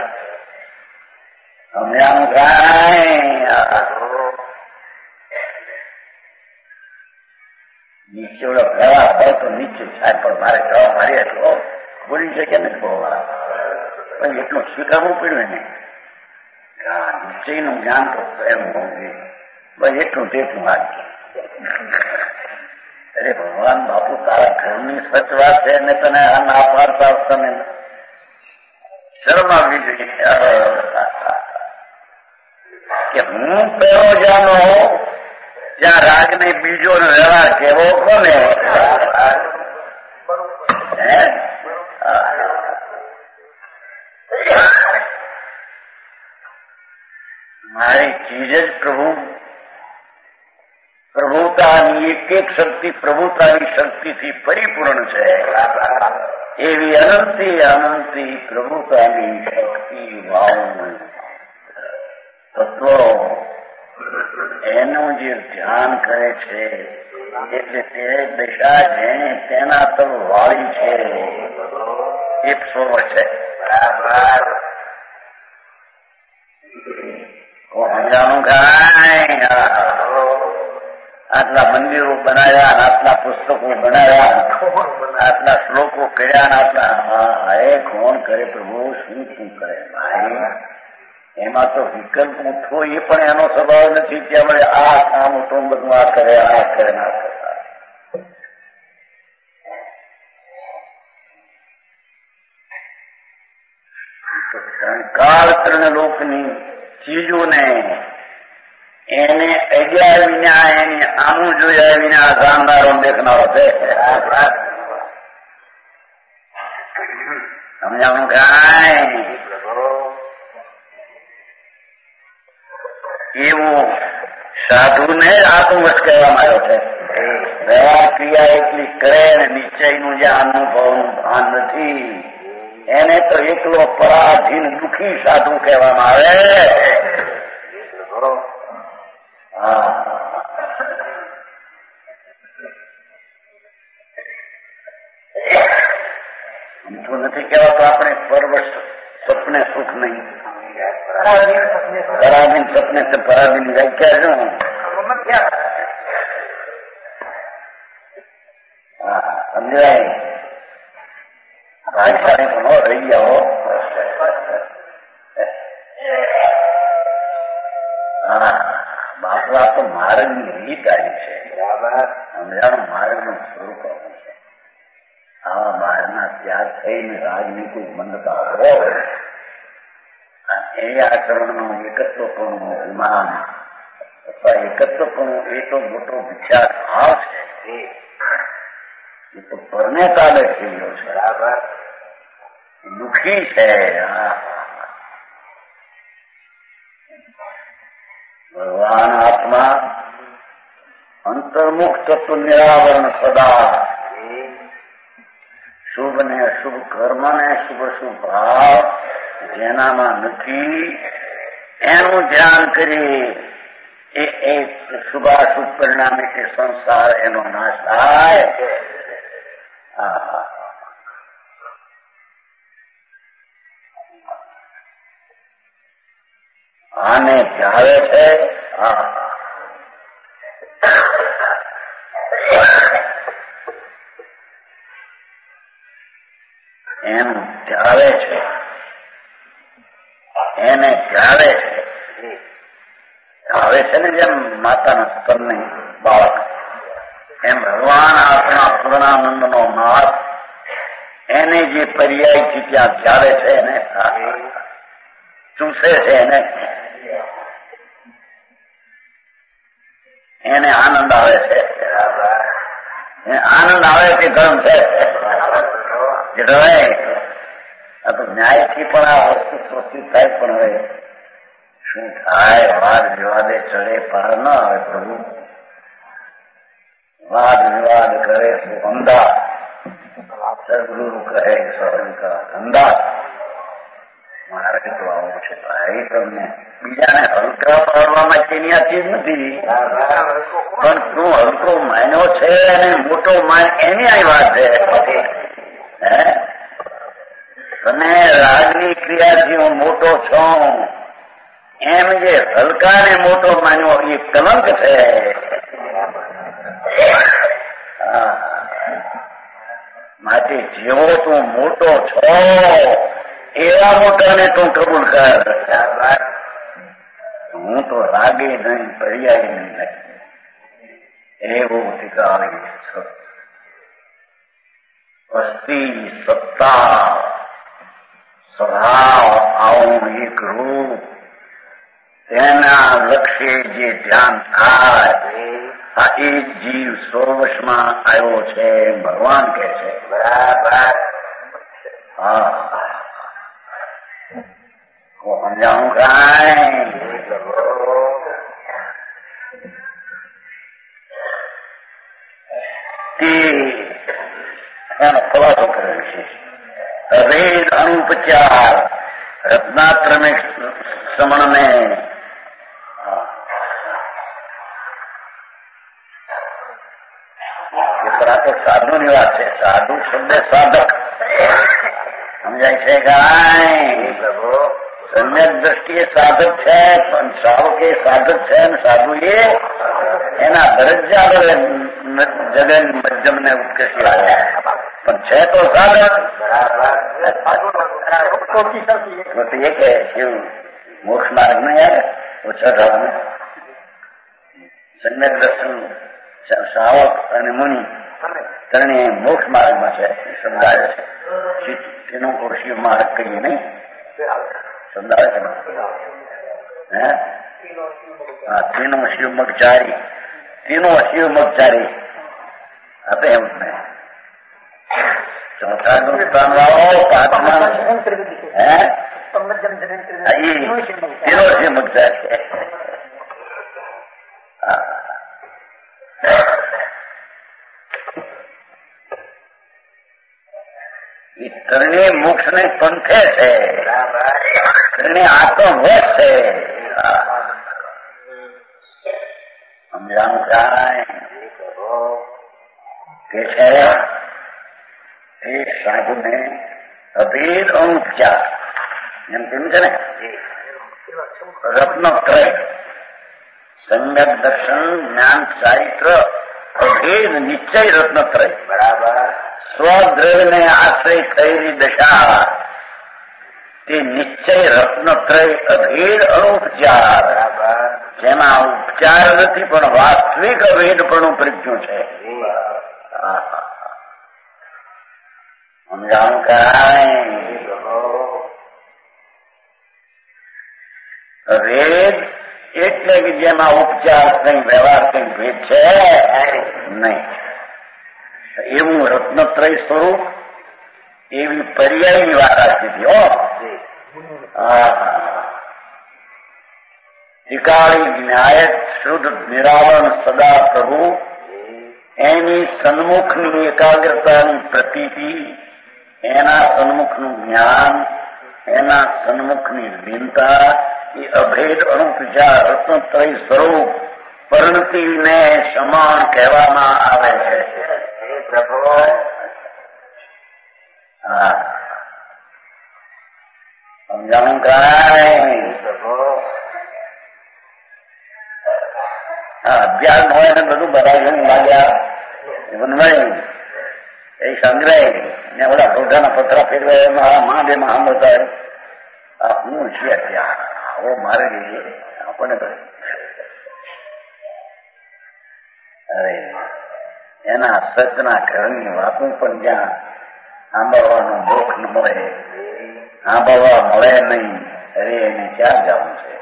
તમને આમ નીચે ઓળો પ્રવાહ હોય તો નીચે સાહેબ પણ મારે જવા મારી એટલો બોલી શકે ને બોલવા પણ એટલું સ્વીકારવું પડ્યું ને. નિશ્ચયનું જ્ઞાન તો એમ હોવું જોઈએ. બસ એટલું તેટલું વાંચે અરે ભગવાન બાપુ તારા ઘરની સચ વાત છે ને તને આ ના પાડતા તને શરમ આવવી જોઈએ કે હું પહેલો જાનો જ્યાં રાગને બીજો વ્યવહાર કેવો કોને મારી ચીજ જ પ્રભુતાની એક શક્તિ પ્રભુતાની શક્તિથી પરિપૂર્ણ છે. એવી અનંતી પ્રભુતાની શક્તિ વાવ તત્વો એનું જે ધ્યાન કરે છે એટલે તે દશા જેને તેના તર વાળી છે એક સ્વર છે. સમજાણું કાંઈ આટલા મંદિરો બનાવ્યા આટલા પુસ્તકો બનાવ્યા આટલા શ્લોકો કર્યા આટલા એ કોણ કરે પ્રભુ શું કરે ભાઈ એમાં તો વિકલ્પ ઉઠવો એ પણ એનો સ્વભાવ નથી કે આપણે આ કામ તો બધું આ કરે ના કરતા. કાળ ત્રણ લોકની ચીજોને એને અગ્યા વિના એને આમું જોયા વિના જાણનારો દેખનારો છે. સમજાણું કાંઈ એવું સાધુને આત્મવશ કહેવામાં આવ્યો છે. વ્યવહાર ક્રિયા એટલી કરે ને નિશ્ચયનું જે અનુભવનું ભાન નથી એને તો એકલો પરાધીન દુઃખી સાધુ કહેવામાં આવે. તો નથી કહેવાતો આપણે પરવશ સપને સુખ નહીં પરાધીન સપને છે. પરાધીન વ્યાખ્યા શું સમજાય ભાગશાળી પણ રહી જાઓ. બાપલા તો માર્ગની રીત આવી છે. સમજાણું માર્ગનું સ્વરૂપ આવું છે. આવા બહારના ત્યાગ થઈને રાજની કોઈ મંદતા હોય એ આચરણનું એકત્વપણું અભિમાન અથવા એકત્વપણું એ તો મોટો વિખ્યાત ભાવ છે. એ તો પરને કાલે થઈ ગયો છે. બરાબર દુઃખી છે. ભગવાન આત્મા અંતર્મુખ તત્વ નિરાવરણ સદા શુભ ને અશુભ કર્મ ને શુભ શુભ ભાવ જેનામાં નથી એનું ધ્યાન કરી એ શુભાશુભ પરિણામે કે સંસાર એનો નાશ થાય. આને ચાલે છે. એનું ચાલે છે એને ચાલે છે. આવે છે ને જેમ માતાના સ્તનને બાળક એમ ભગવાન આપણા પૂર્ણાનંદ નો નાથ એને જે પર્યાયથી ત્યાં ચાલે છે એને ચૂસે છે એને આનંદ આવે છે. આનંદ આવે તે ધર્મ છે. આ તો ન્યાયથી પણ આ વસ્તુ સ્વસ્તિત થાય પણ હવે શું થાય વાદ વિવાદે ચડે પાર ન આવે પ્રભુ. વાદ વિવાદ કરે તો અંધા સદગુરુ કહે સહજ અંધા. મારે તો આવું છે ભાઈ તમને બીજાને હલકા પાડવામાં તેની આ ચીજ નથી પણ તું હલકો માન્યો છે અને મોટો માન એની આ વાત છે. તને રાજની ક્રિયાથી હું મોટો છું એમ જે હલકાને મોટો માન્યો એ કલંક છે. માટે જેવો તું મોટો છો એવા મોટાને તું કબૂલ કર. હું તો રાગે નહીં પર્યાય નહીં. एवं टिकाली वस्ती सत्ता સ્વભાવ આવું એક રૂપ તેના લક્ષ્ય જે ધ્યાન થાય આ એક જીવ સ્વવશમાં આવ્યો છે ભગવાન કહે છે. બરાબર. હા સમજાવું કાંઈ એનો ખુલાસો કર્યો છે. વેદ અનુપચાર रत्नात्र में श्रमण में ये तरह तो साधु निवास है. साधु शब्द साधक समझाय છે કાંઈ સમ્યક દ્રષ્ટિએ સાધક છે પણ શ્રાવકે સાધક છે અને સાધુ એ એના દરજ્જા જગન મધ્યમ ને ઉત્કર્ષી આવ્યા પણ છે તો સાધક. तो ये क्या शिव मोक्ष मार्ग में है वो चढ़ सम्यक दर्शन श्रावक અને મુનિ ત્રણે મોક્ષ માર્ગમાં છે સમજાય છે. તેનો કો શિવ માર્ગ કહીએ નહીં સમજાય છે. હા तीनों शिव मगचारी तीनों शिव मगचारी आते हैं उसमें. चौथा नुकसान वालों पांचवा है तीनों से मुद्दा है. ત્રણે મોક્ષ ને પંથે છે ત્રણે આત્મવશ છે. સમજાણું કાંઈ કે છે एक साधु ने अभेद अनुपचार एम कहूं છે ને રત્નત્રય सम्यक दर्शन ज्ञान चारित्र अभेद निश्चय रत्नत्रय बराबर स्वद्रव्य ने आश्रय થયેલી દશા તે નિશ્ચય રત્નત્રય અભેદ અનુપચાર બરાબર જેમાં ઉપચાર નથી પણ વાસ્તવિક અભેદપણું પ્રજ્ઞું છે. સમજાણું કાંઈ વેદ એટલે કે જેમાં ઉપચાર કઈ વ્યવહાર કઈ ભેદ છે નહીં એવું રત્નત્રય સ્વરૂપ એવી પર્યાયની વાત આપી હતી. ત્રિકાળી ન્યાયક શુદ્ધ નિરાવરણ સદા પ્રભુ એની સન્મુખની એકાગ્રતાની પ્રતીતિ એના સન્મુખનું જ્ઞાન એના સન્મુખની લીનતા એ અભેદ અનુપચાર રત્નત્રય સ્વરૂપ પરિણતિને સમાન કહેવામાં આવે છે. પ્રભુ સમજાણું કાંઈ અભ્યાસ હોય ને બધું બરાબર લાગ્યા વનવાય એ સંગ્રહ ને ઓલા ઢોઢાના પતરા ફેરવાય એમાં મહાદેવમાં સાંભળતા આ હું છે ત્યાં આવો મારે આપણને અરે એના સચના ઘરની વાતો પણ જ્યાં સાંભળવાનું દુઃખ ન મળે સાંભળવા મળે નહીં અરે એને ક્યાં જવું છે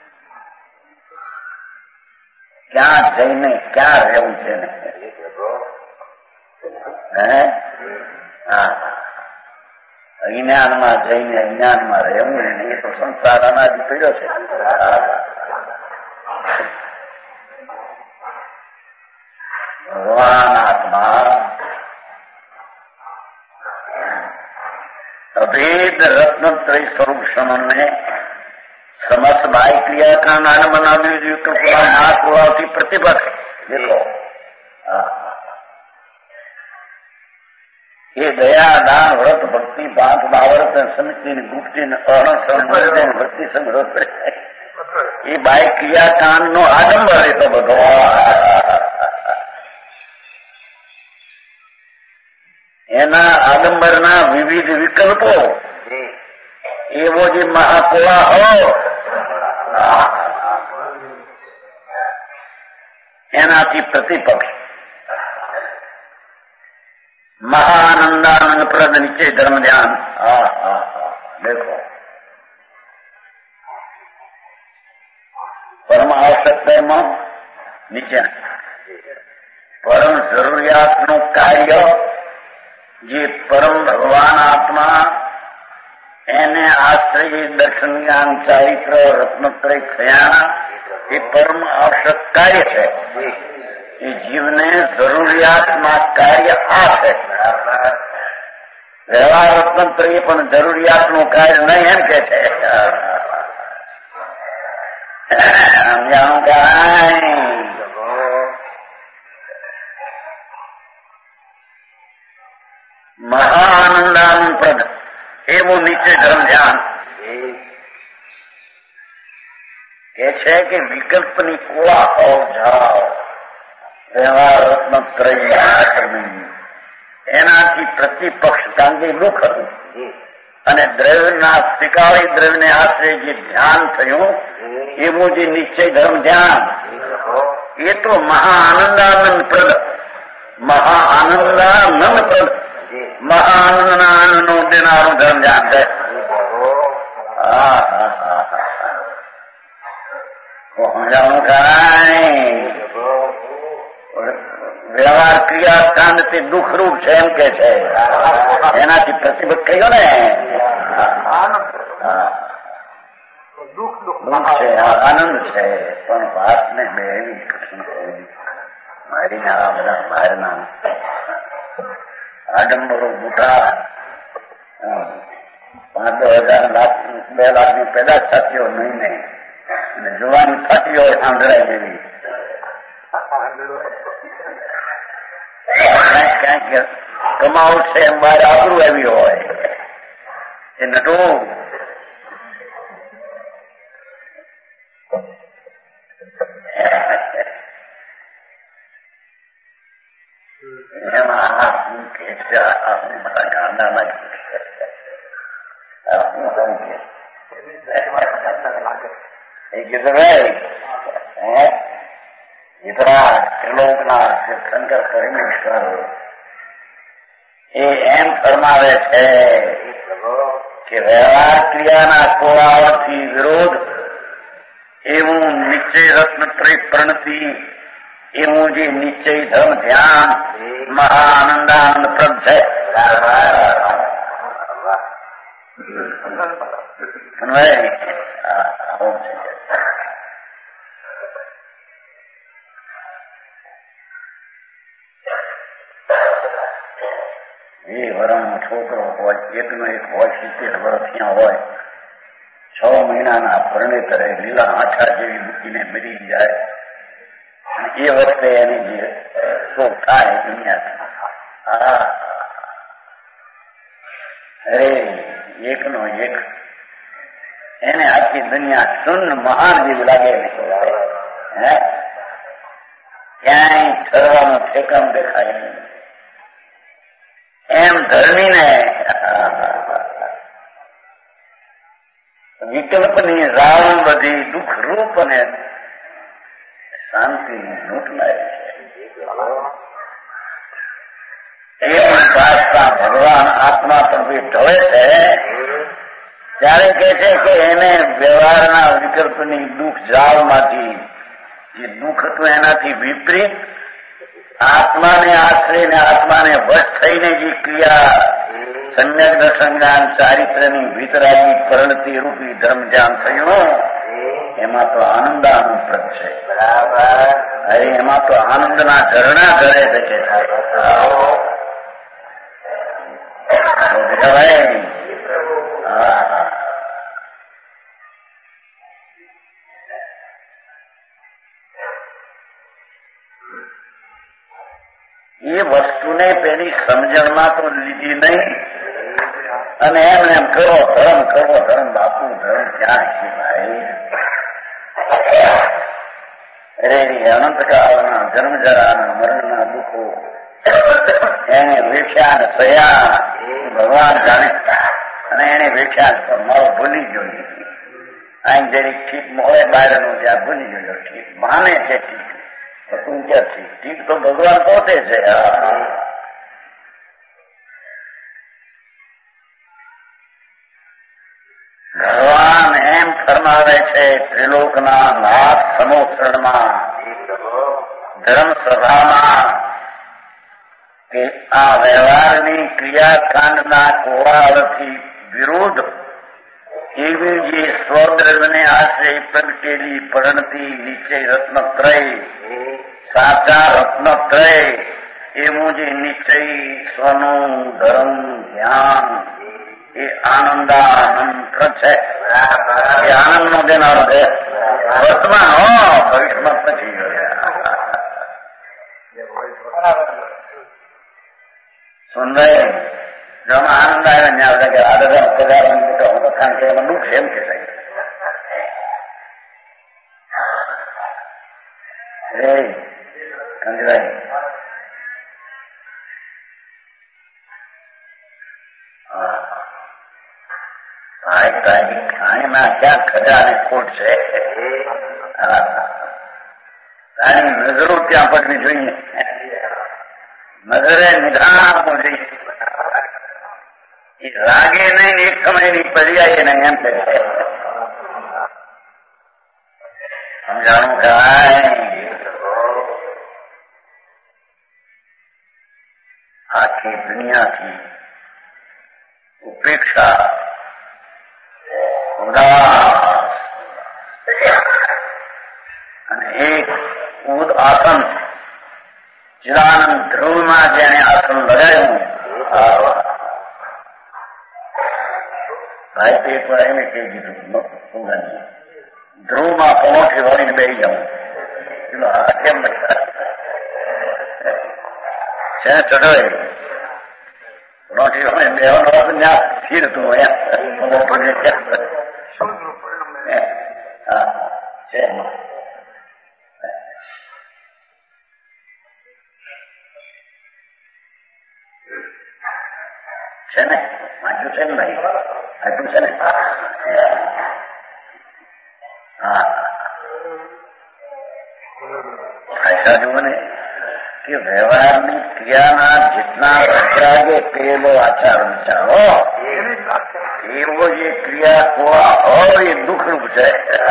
ક્યાં જઈને ક્યાં રહેવું છે ને અજ્ઞાનમાં જઈને અજ્ઞાનમાં રહેવું ને એ તો સંસાર અનાજ પીડ્યો છે. ભગવાન આત્મા અભેદ રત્નત્રય સ્વરૂપ શ્રમણને समस्त बाह्य क्रिया का नाम बनाने की प्रतिभा है. देखो ये दया दान व्रत भक्ति बात बावर्त समिति गुप्ति भक्ति संग्रह ये बाह्य क्रिया कांड नो आडंबर है. तो બધો એના આડંબરના વિવિધ વિકલ્પો એવો જે મહાકોળા હો એનાથી પ્રતિપક્ષ મહાનંદાનંદ પ્રદ નિશ્ચય ધર્મ ધ્યાન. દેખો પરમ આવશ્યકતામાં નીચે પરમ જરૂરિયાતનું કાર્ય જે પરમ ભગવાન આત્મા એને આશ્રય દર્શન જ્ઞાન ચારિત્ર રત્નત્રય થયા એ પરમ આવશ્યક કાર્ય છે. એ જીવને જરૂરિયાતમાં કાર્ય આ છે. વ્યવહાર રત્નત્રય પણ જરૂરિયાતનું કાર્ય નહીં એમ કે છે. સમજાણું કાંઈ મહાનંદાનંદ પ્રદ એવું નીચે ધર્મ ધ્યાન કે છે કે વિકલ્પની કોળા હોવ જાઓ વ્યવહાર રત્નત્રય એનાથી પ્રતિપક્ષ ગાંધી દુઃખ હતું અને દ્રવ્યના સ્વીકારી દ્રવ્યને આશ્રય જે ધ્યાન થયું એવું જે નિશ્ચય ધર્મ ધ્યાન એ તો મહાઆનંદાનંદ પ્રદ મહાઆનંદાનંદ પ્રદ મહાઆનંદના આનંદનું દેનારું ધર્મ ધ્યાન છે. સમજાણું કાંઈ વ્યવહાર ક્રિયાકાંડ તે દુઃખરૂપ છે એમ કે છે. એનાથી પ્રતિબદ્ધ કહ્યો ને દુઃખ છે આનંદ છે પણ વાતને બે એવી મારીને આ બધા બહારના આડંબરો મોટા 5,000 લાખ 2 લાખની પેદાશ સાથીઓ નહીં અને જોવાની ફાટીઓ સાંભળાય જેવી ક્યાંક કમાવું છે એમ બહાર આબરૂ આવી હોય એ નટવું એમાં મારા ગાંડામાં ઇતરા ત્રિલોકના શંકર પરમેશ્વર એ એમ ફરમાવે છે કે વ્યવહાર ક્રિયાના કોળાવથી વિરોધ એવું નિશ્ચય રત્નત્રય પ્રણતિ એવું જે નિશ્ચય ધર્મ ધ્યાન મહાઆનંદાનંદ પ્રદ છે. એ વરણનો છોકરો હોય એકનો એક હોય 70 વર્ષ ત્યાં હોય 6 મહિનાના પરણેતરે લીલા આછા જેવી મૂકીને મરી જાય અને એ વખતે એની જે શોક થાય દુનિયાથી અરે એકનો એક એને આખી દુનિયા શૂન્ય મહાન જેવી લાગે ક્યાંય ઠરવાનું ઠેકાણું દેખાય નહીં એમ ધર્મીને વિકલ્પની રાવણ બધી દુઃખરૂપ અને શાંતિની લૂંટ લાવી છે. એ પાછા ભગવાન આત્મા પણ ઢળે છે ત્યારે કહે છે કે એને વ્યવહારના વિકલ્પની દુઃખ જાળમાંથી જે દુઃખ હતું એનાથી વિપરીત આત્માને આશ્રયને આત્માને વશ થઈને જે ક્રિયા સમ્યક દર્શનજ્ઞાન ચારિત્રની વિતરાગી પરિણતિ રૂપી ધર્મ ધ્યાન થયું એમાં તો આનંદાનંદ પ્રદ છે. અરે એમાં તો આનંદના ઝરણા કરે છે કે એ વસ્તુને પેલી સમજણમાં તો લીધી નહીં અને એમ કરો ધર્મ બાપુ ધર્મ ક્યાં છે ભાઈ. અરે અનંતકાળના જન્મ જરાના મરણના દુઃખો એને વેઠ્યા ને સયા ભગવાન જાણે અને એને વેઠ્યા પણ મારો ભૂલી ગયો અહીં જરી ઠીક હોય બહારનું ત્યાં ભૂલી ગયો ઠીક માને છે ઠીક તું ક્યાં ઠીક તો ભગવાન પોતે છે. ભગવાન એમ ફરમાવે છે ત્રિલોકના નાથ સમોત્સરમાં ધર્મસભામાં કે આ વ્યવહારની ક્રિયાકાંડના કોવાળથી વિરુદ્ધ એવી જે સ્વદ્રવ્યને આશ્રય પ્રગટેલી પરણતી નિશ્ચય રત્નત્રય સાચા રત્નત્રય એવું જે નિશ્ચય સ્વનું ધર્મ ધ્યાન એ આનંદાનંદ છે. એ આનંદ નો દેનારો છે વર્તમાન ભવિષ્યમાં પછી સુંદર જેમાં આનંદ આવે ત્યાં બધા કે આદર પગાર કારણ કે એમાં દુઃખ છે એમ કે ખાણીમાં ક્યાં ખજાને ખોટ છે. તારી નજરો ત્યાં પડવી જોઈએ. નજરે નિધાન આપવું જોઈએ. રાગે નહીં એક સમયની પર્યાય નહીં એમ કે સમજાણું કરાય. આખી દુનિયાથી ઉપેક્ષા ઉદાસ અને એક ઉદ આસન ચિદાનંદ ધ્રુવમાં જેને આસન લગાવ્યું ભાઈ તે પણ એને કહી દીધું ધ્રુવમાં પહોંચી વળીને બેસી જાઉં કેમ છે ચઢાય પહોંચી વળીને બેવાનું ત્યાં સ્થિર હતું છે ને વાંચ્યું છે ને ભાઈ આપ્યું છે ને. હા આશા જુઓ ને કે વ્યવહારની ક્રિયાના જેટલા પ્રત્યાગે પેલો આચાર વિચારો એવો જે ક્રિયા કોવા હોય એ દુઃખરૂપ છે.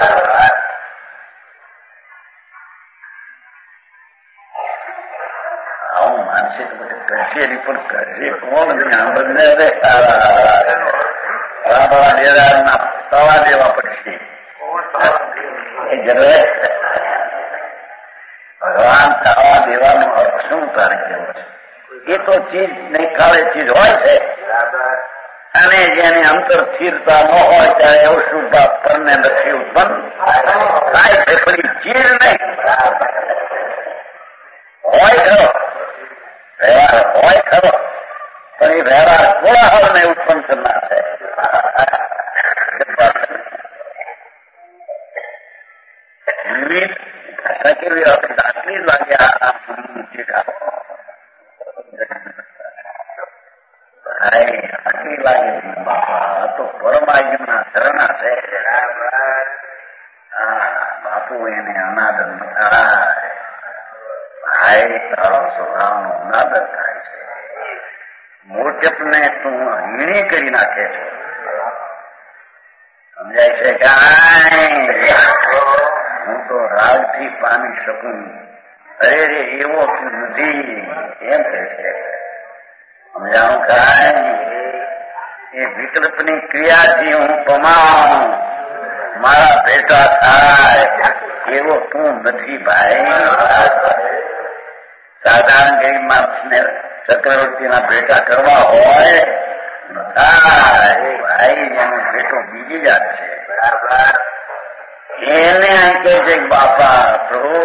આવું માનશે તો બધું કરશે નહીં પણ કરશે કોણ આ બદલે ડેરાના તવા દેવા પડશે એ જરૂર. ભગવાન તવા દેવાનો અર્થ શું તારે કેવો છે? એ તો ચીજ નહીં કાળે ચીજ હોય છે અને જેની અંતર સ્થિરતા ન હોય ત્યારે એવું શુભ પરને નથી ઉત્પન્ન થાય છે પણ એ ચીજ નહીં હોય ખરો વ્યવહાર હોય ખરો પણ એ વ્યવહાર કોલાહલને ઉત્પન્ન કરનાર છે. વિવિધ ભાષા કેવી આટલી જ લાગે આટલી લાગે બાપા તો પરમાયુના શરણા છે. બાપુ એને અનાદર ન થાય ભાઈ તારો સ્વભાવનો અનાદર થાય છે. મોટપને તું હીણી કરી નાખે છે. સમજાય છે કાંઈ? હું તો રાગથી પામી શકું. અરે રે એવો નથી એમ કહે છે. સમજાણું કાંઈ? એ વિકલ્પની ક્રિયાથી હું પમાઉં મારા ભેટા થાય એવો તું નથી ભાઈ. સાધારણ ગરીબ માણસને ચક્રવર્તીના ભેટા કરવા હોય થાય ભાઈ. એનો ભેટો બીજી જાત છે. એને કહે છે બાપા પ્રભુ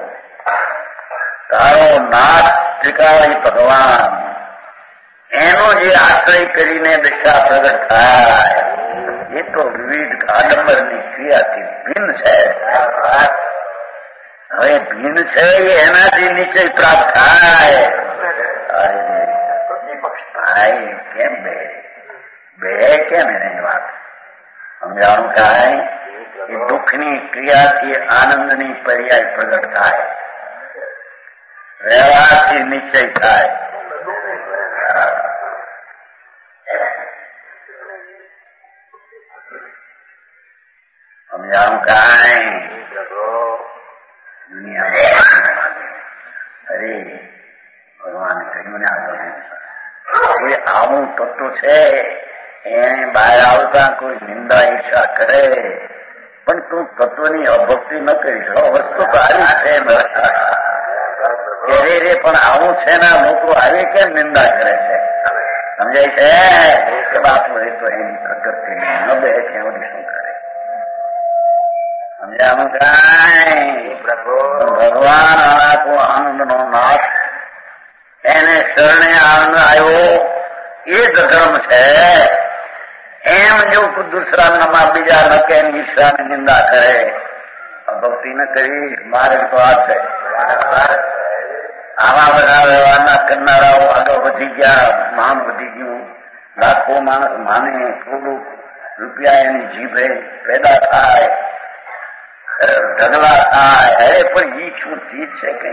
તારો નાથ ત્રિકાળી ભગવાન એનો જે આશ્રય કરીને દશા પ્રગટ થાય એ તો વિવિધ આડંબરની ક્રિયાથી ભિન્ન છે. હવે ભિન્ન છે એનાથી નિશ્ચય પ્રાપ્ત થાય. ભાઈ કેમ બે કેમ એની વાત સમજાણું કાંઈ? એ દુઃખની ક્રિયાથી આનંદની પર્યાય પ્રગટ થાય. રહેવાથી નિશ્ચય થાય. સમજાવું કાંઈ દુનિયામાં અરે ભગવાન કહ્યું ને એ આવું તત્વ છે એને બહાર આવતા કોઈ નિંદા ઈચ્છા કરે પણ તું તત્વની અભક્તિ ન કરીશ. વસ્તુ તો આવી છે રે પણ આવું છે ને લોકો આવી કેમ નિંદા કરે છે? સમજાય છે બાપુ? એ તો એની પ્રગતિ ન બે છે શું કરે? સમજાવું કાંઈ? ભગવાન આખો આનંદ નો નાથ એને શરણે આનંદ આવ્યો એ જ ધર્મ છે. એમ જો દુસરામાં બીજા ન કે ઈશ્વરની નિંદા કરે, ભક્તિ ન કરી, મારે તો આ છે. આવા બધા વ્યવહારના કરનારાઓ આગળ વધી ગયા, માન વધી ગયું, લાખો માણસ માને, થોડું રૂપિયા એની જીભે પેદા થાય, ઢગલા થાય. અરે પણ ઈ શું ચીજ છે કે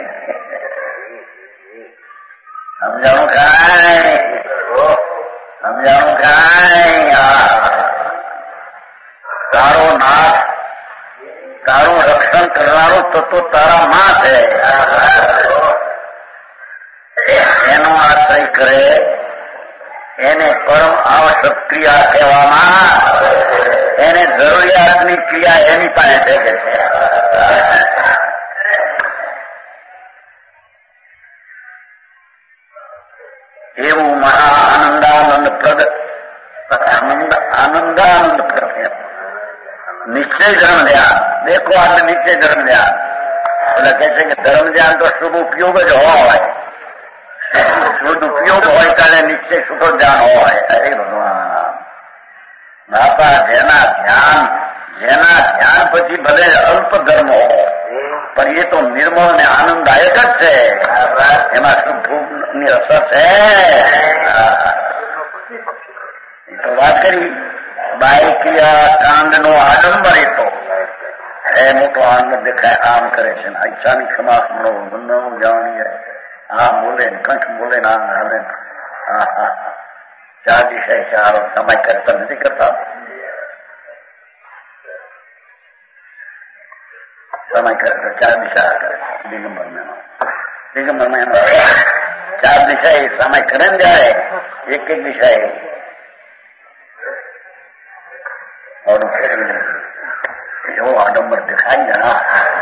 સમજાણું કાંઈ? સમજાણું કાંઈ? તારો નાથ, તારું રક્ષણ કરનારું તત્વ તારા માં છે. એનો આશ્રય કરે એને પરમ આવશ્યક ક્રિયા કહેવામાં, એને જરૂરિયાતની ક્રિયા એની પાસે છે. એવું મહા આનંદાનંદ પ્રદ આનંદાનંદ પ્રદ નિશ્ચય ધર્મ ધ્યાન. દેખો આજે નિશ્ચય ધર્મ ધ્યાન એટલે કે છે કે ધર્મ ધ્યાન તો શુભ ઉપયોગ જ હોય, શુદ્ધ ઉપયોગ હોય ત્યારે નિશ્ચય શુભ ધ્યાન હોય. અરે ભગવાન બાપા, જેના ધ્યાન પછી ભલે અલ્પ ધર્મ હોય પણ એ તો નિર્મળ ને આનંદદાયક જ છે. એમાં શુભની અસર છે. એ તો વાત કરી બાયકીયા કાંડ નો આડંબર. એ તો એ મોટો આનંદ દેખાય, આમ કરે છે ઈચ્છાની ક્ષમા મળો બંને જાણીએ, આમ બોલે કંઠ બોલે ને આમ હાલે. ચાર દિશા ચાર સમય કરતા નથી કરતા, સમય કરે તો ચાર દિશા કરે. દિગંબર માં ચાર દિશા એ સમય કરે ને જાય એક એક દિશા એવો આડંબર દેખાય જણા.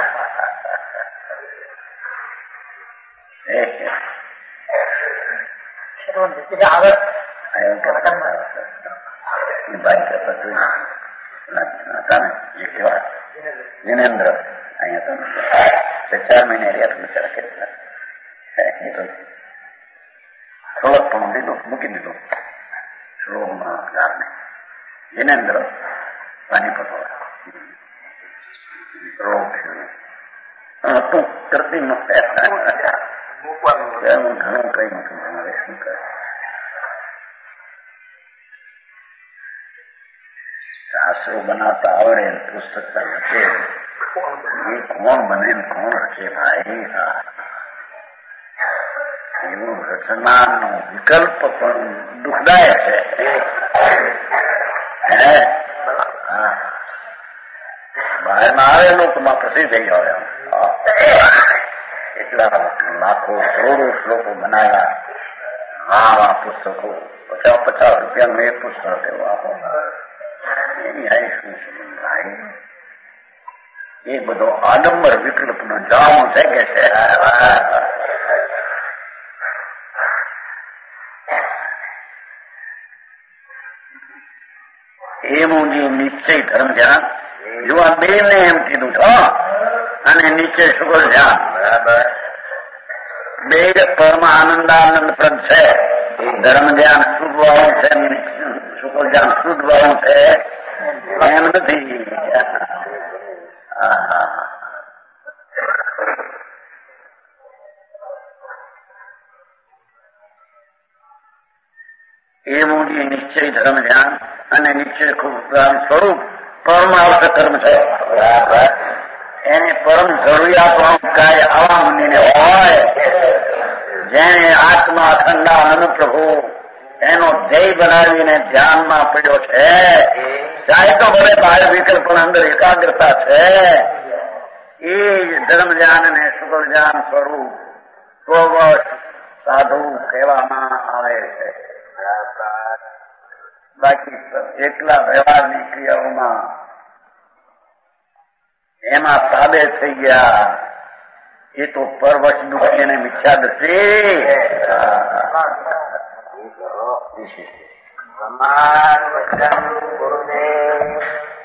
જીનેન્દ્ર અહીંયા 4 મહિને રહ્યા બિચારા કેટલા થોડોક પણ દીધું મૂકી દીધું શ્લોકમાં ગારને. જીનેન્દ્ર પાણીપત રોગ તું કરતી ઘણું કઈ નતું તમારે શું કરે. શાસ્ત્રો બનાવતા આવડે, પુસ્તકતા લખે, એ કોણ બને ને કોણ રચે ભાઈ? એવું રચનાનો વિકલ્પ પણ દુઃખદાયક છે. બહારમાં આવે લોકોમાં પ્રસિદ્ધ થઈ જાય. એટલા લાખો કરોડો શ્લોકો બનાવ્યા, આવા પુસ્તકો 50 રૂપિયાનું એક પુસ્તક એવું એની આઈ શું ભાઈ? એ બધો આડંબર વિકલ્પ નો જામ છે કે છે. એવું જે નિશ્ચય ધર્મ ધ્યાન યુવા બે ને એમ કીધું છો, અને નિશ્ચય શુગર ધ્યાન બે પરમ આનંદાનંદ પ્રદ છે. ધર્મ ધ્યાન શુભ વાળું છે, શુક્ર ધ્યાન શુદ્ધ વાળું છે એમ નથી. એવું જે નિશ્ચય ધર્મ ધ્યાન અને નિશ્ચય સ્વરૂપ પરમ આવશ્યક કર્મ છે. એને પરમ જરૂરિયાત કાર્ય આવા મુનિને હોય જેને આત્મા અખંડાનંદ પ્રભુ એનો ધ્યેય બનાવીને ધ્યાનમાં પડ્યો છે, ચાહે તો ભલે બહાર ભીતર પણ અંદર એકાગ્રતા છે, એ ધર્મ ધ્યાન અને શુભ ધ્યાન સ્વરૂપ તો સાધુ કહેવામાં આવે છે. બાકી એકલા વ્યવહારની ક્રિયાઓમાં એમાં તાબે થઈ ગયા, એ તો પરવશ દુઃખી અને મિથ્યા દ્રષ્ટિ. સમાન વચન ગુરુદેવ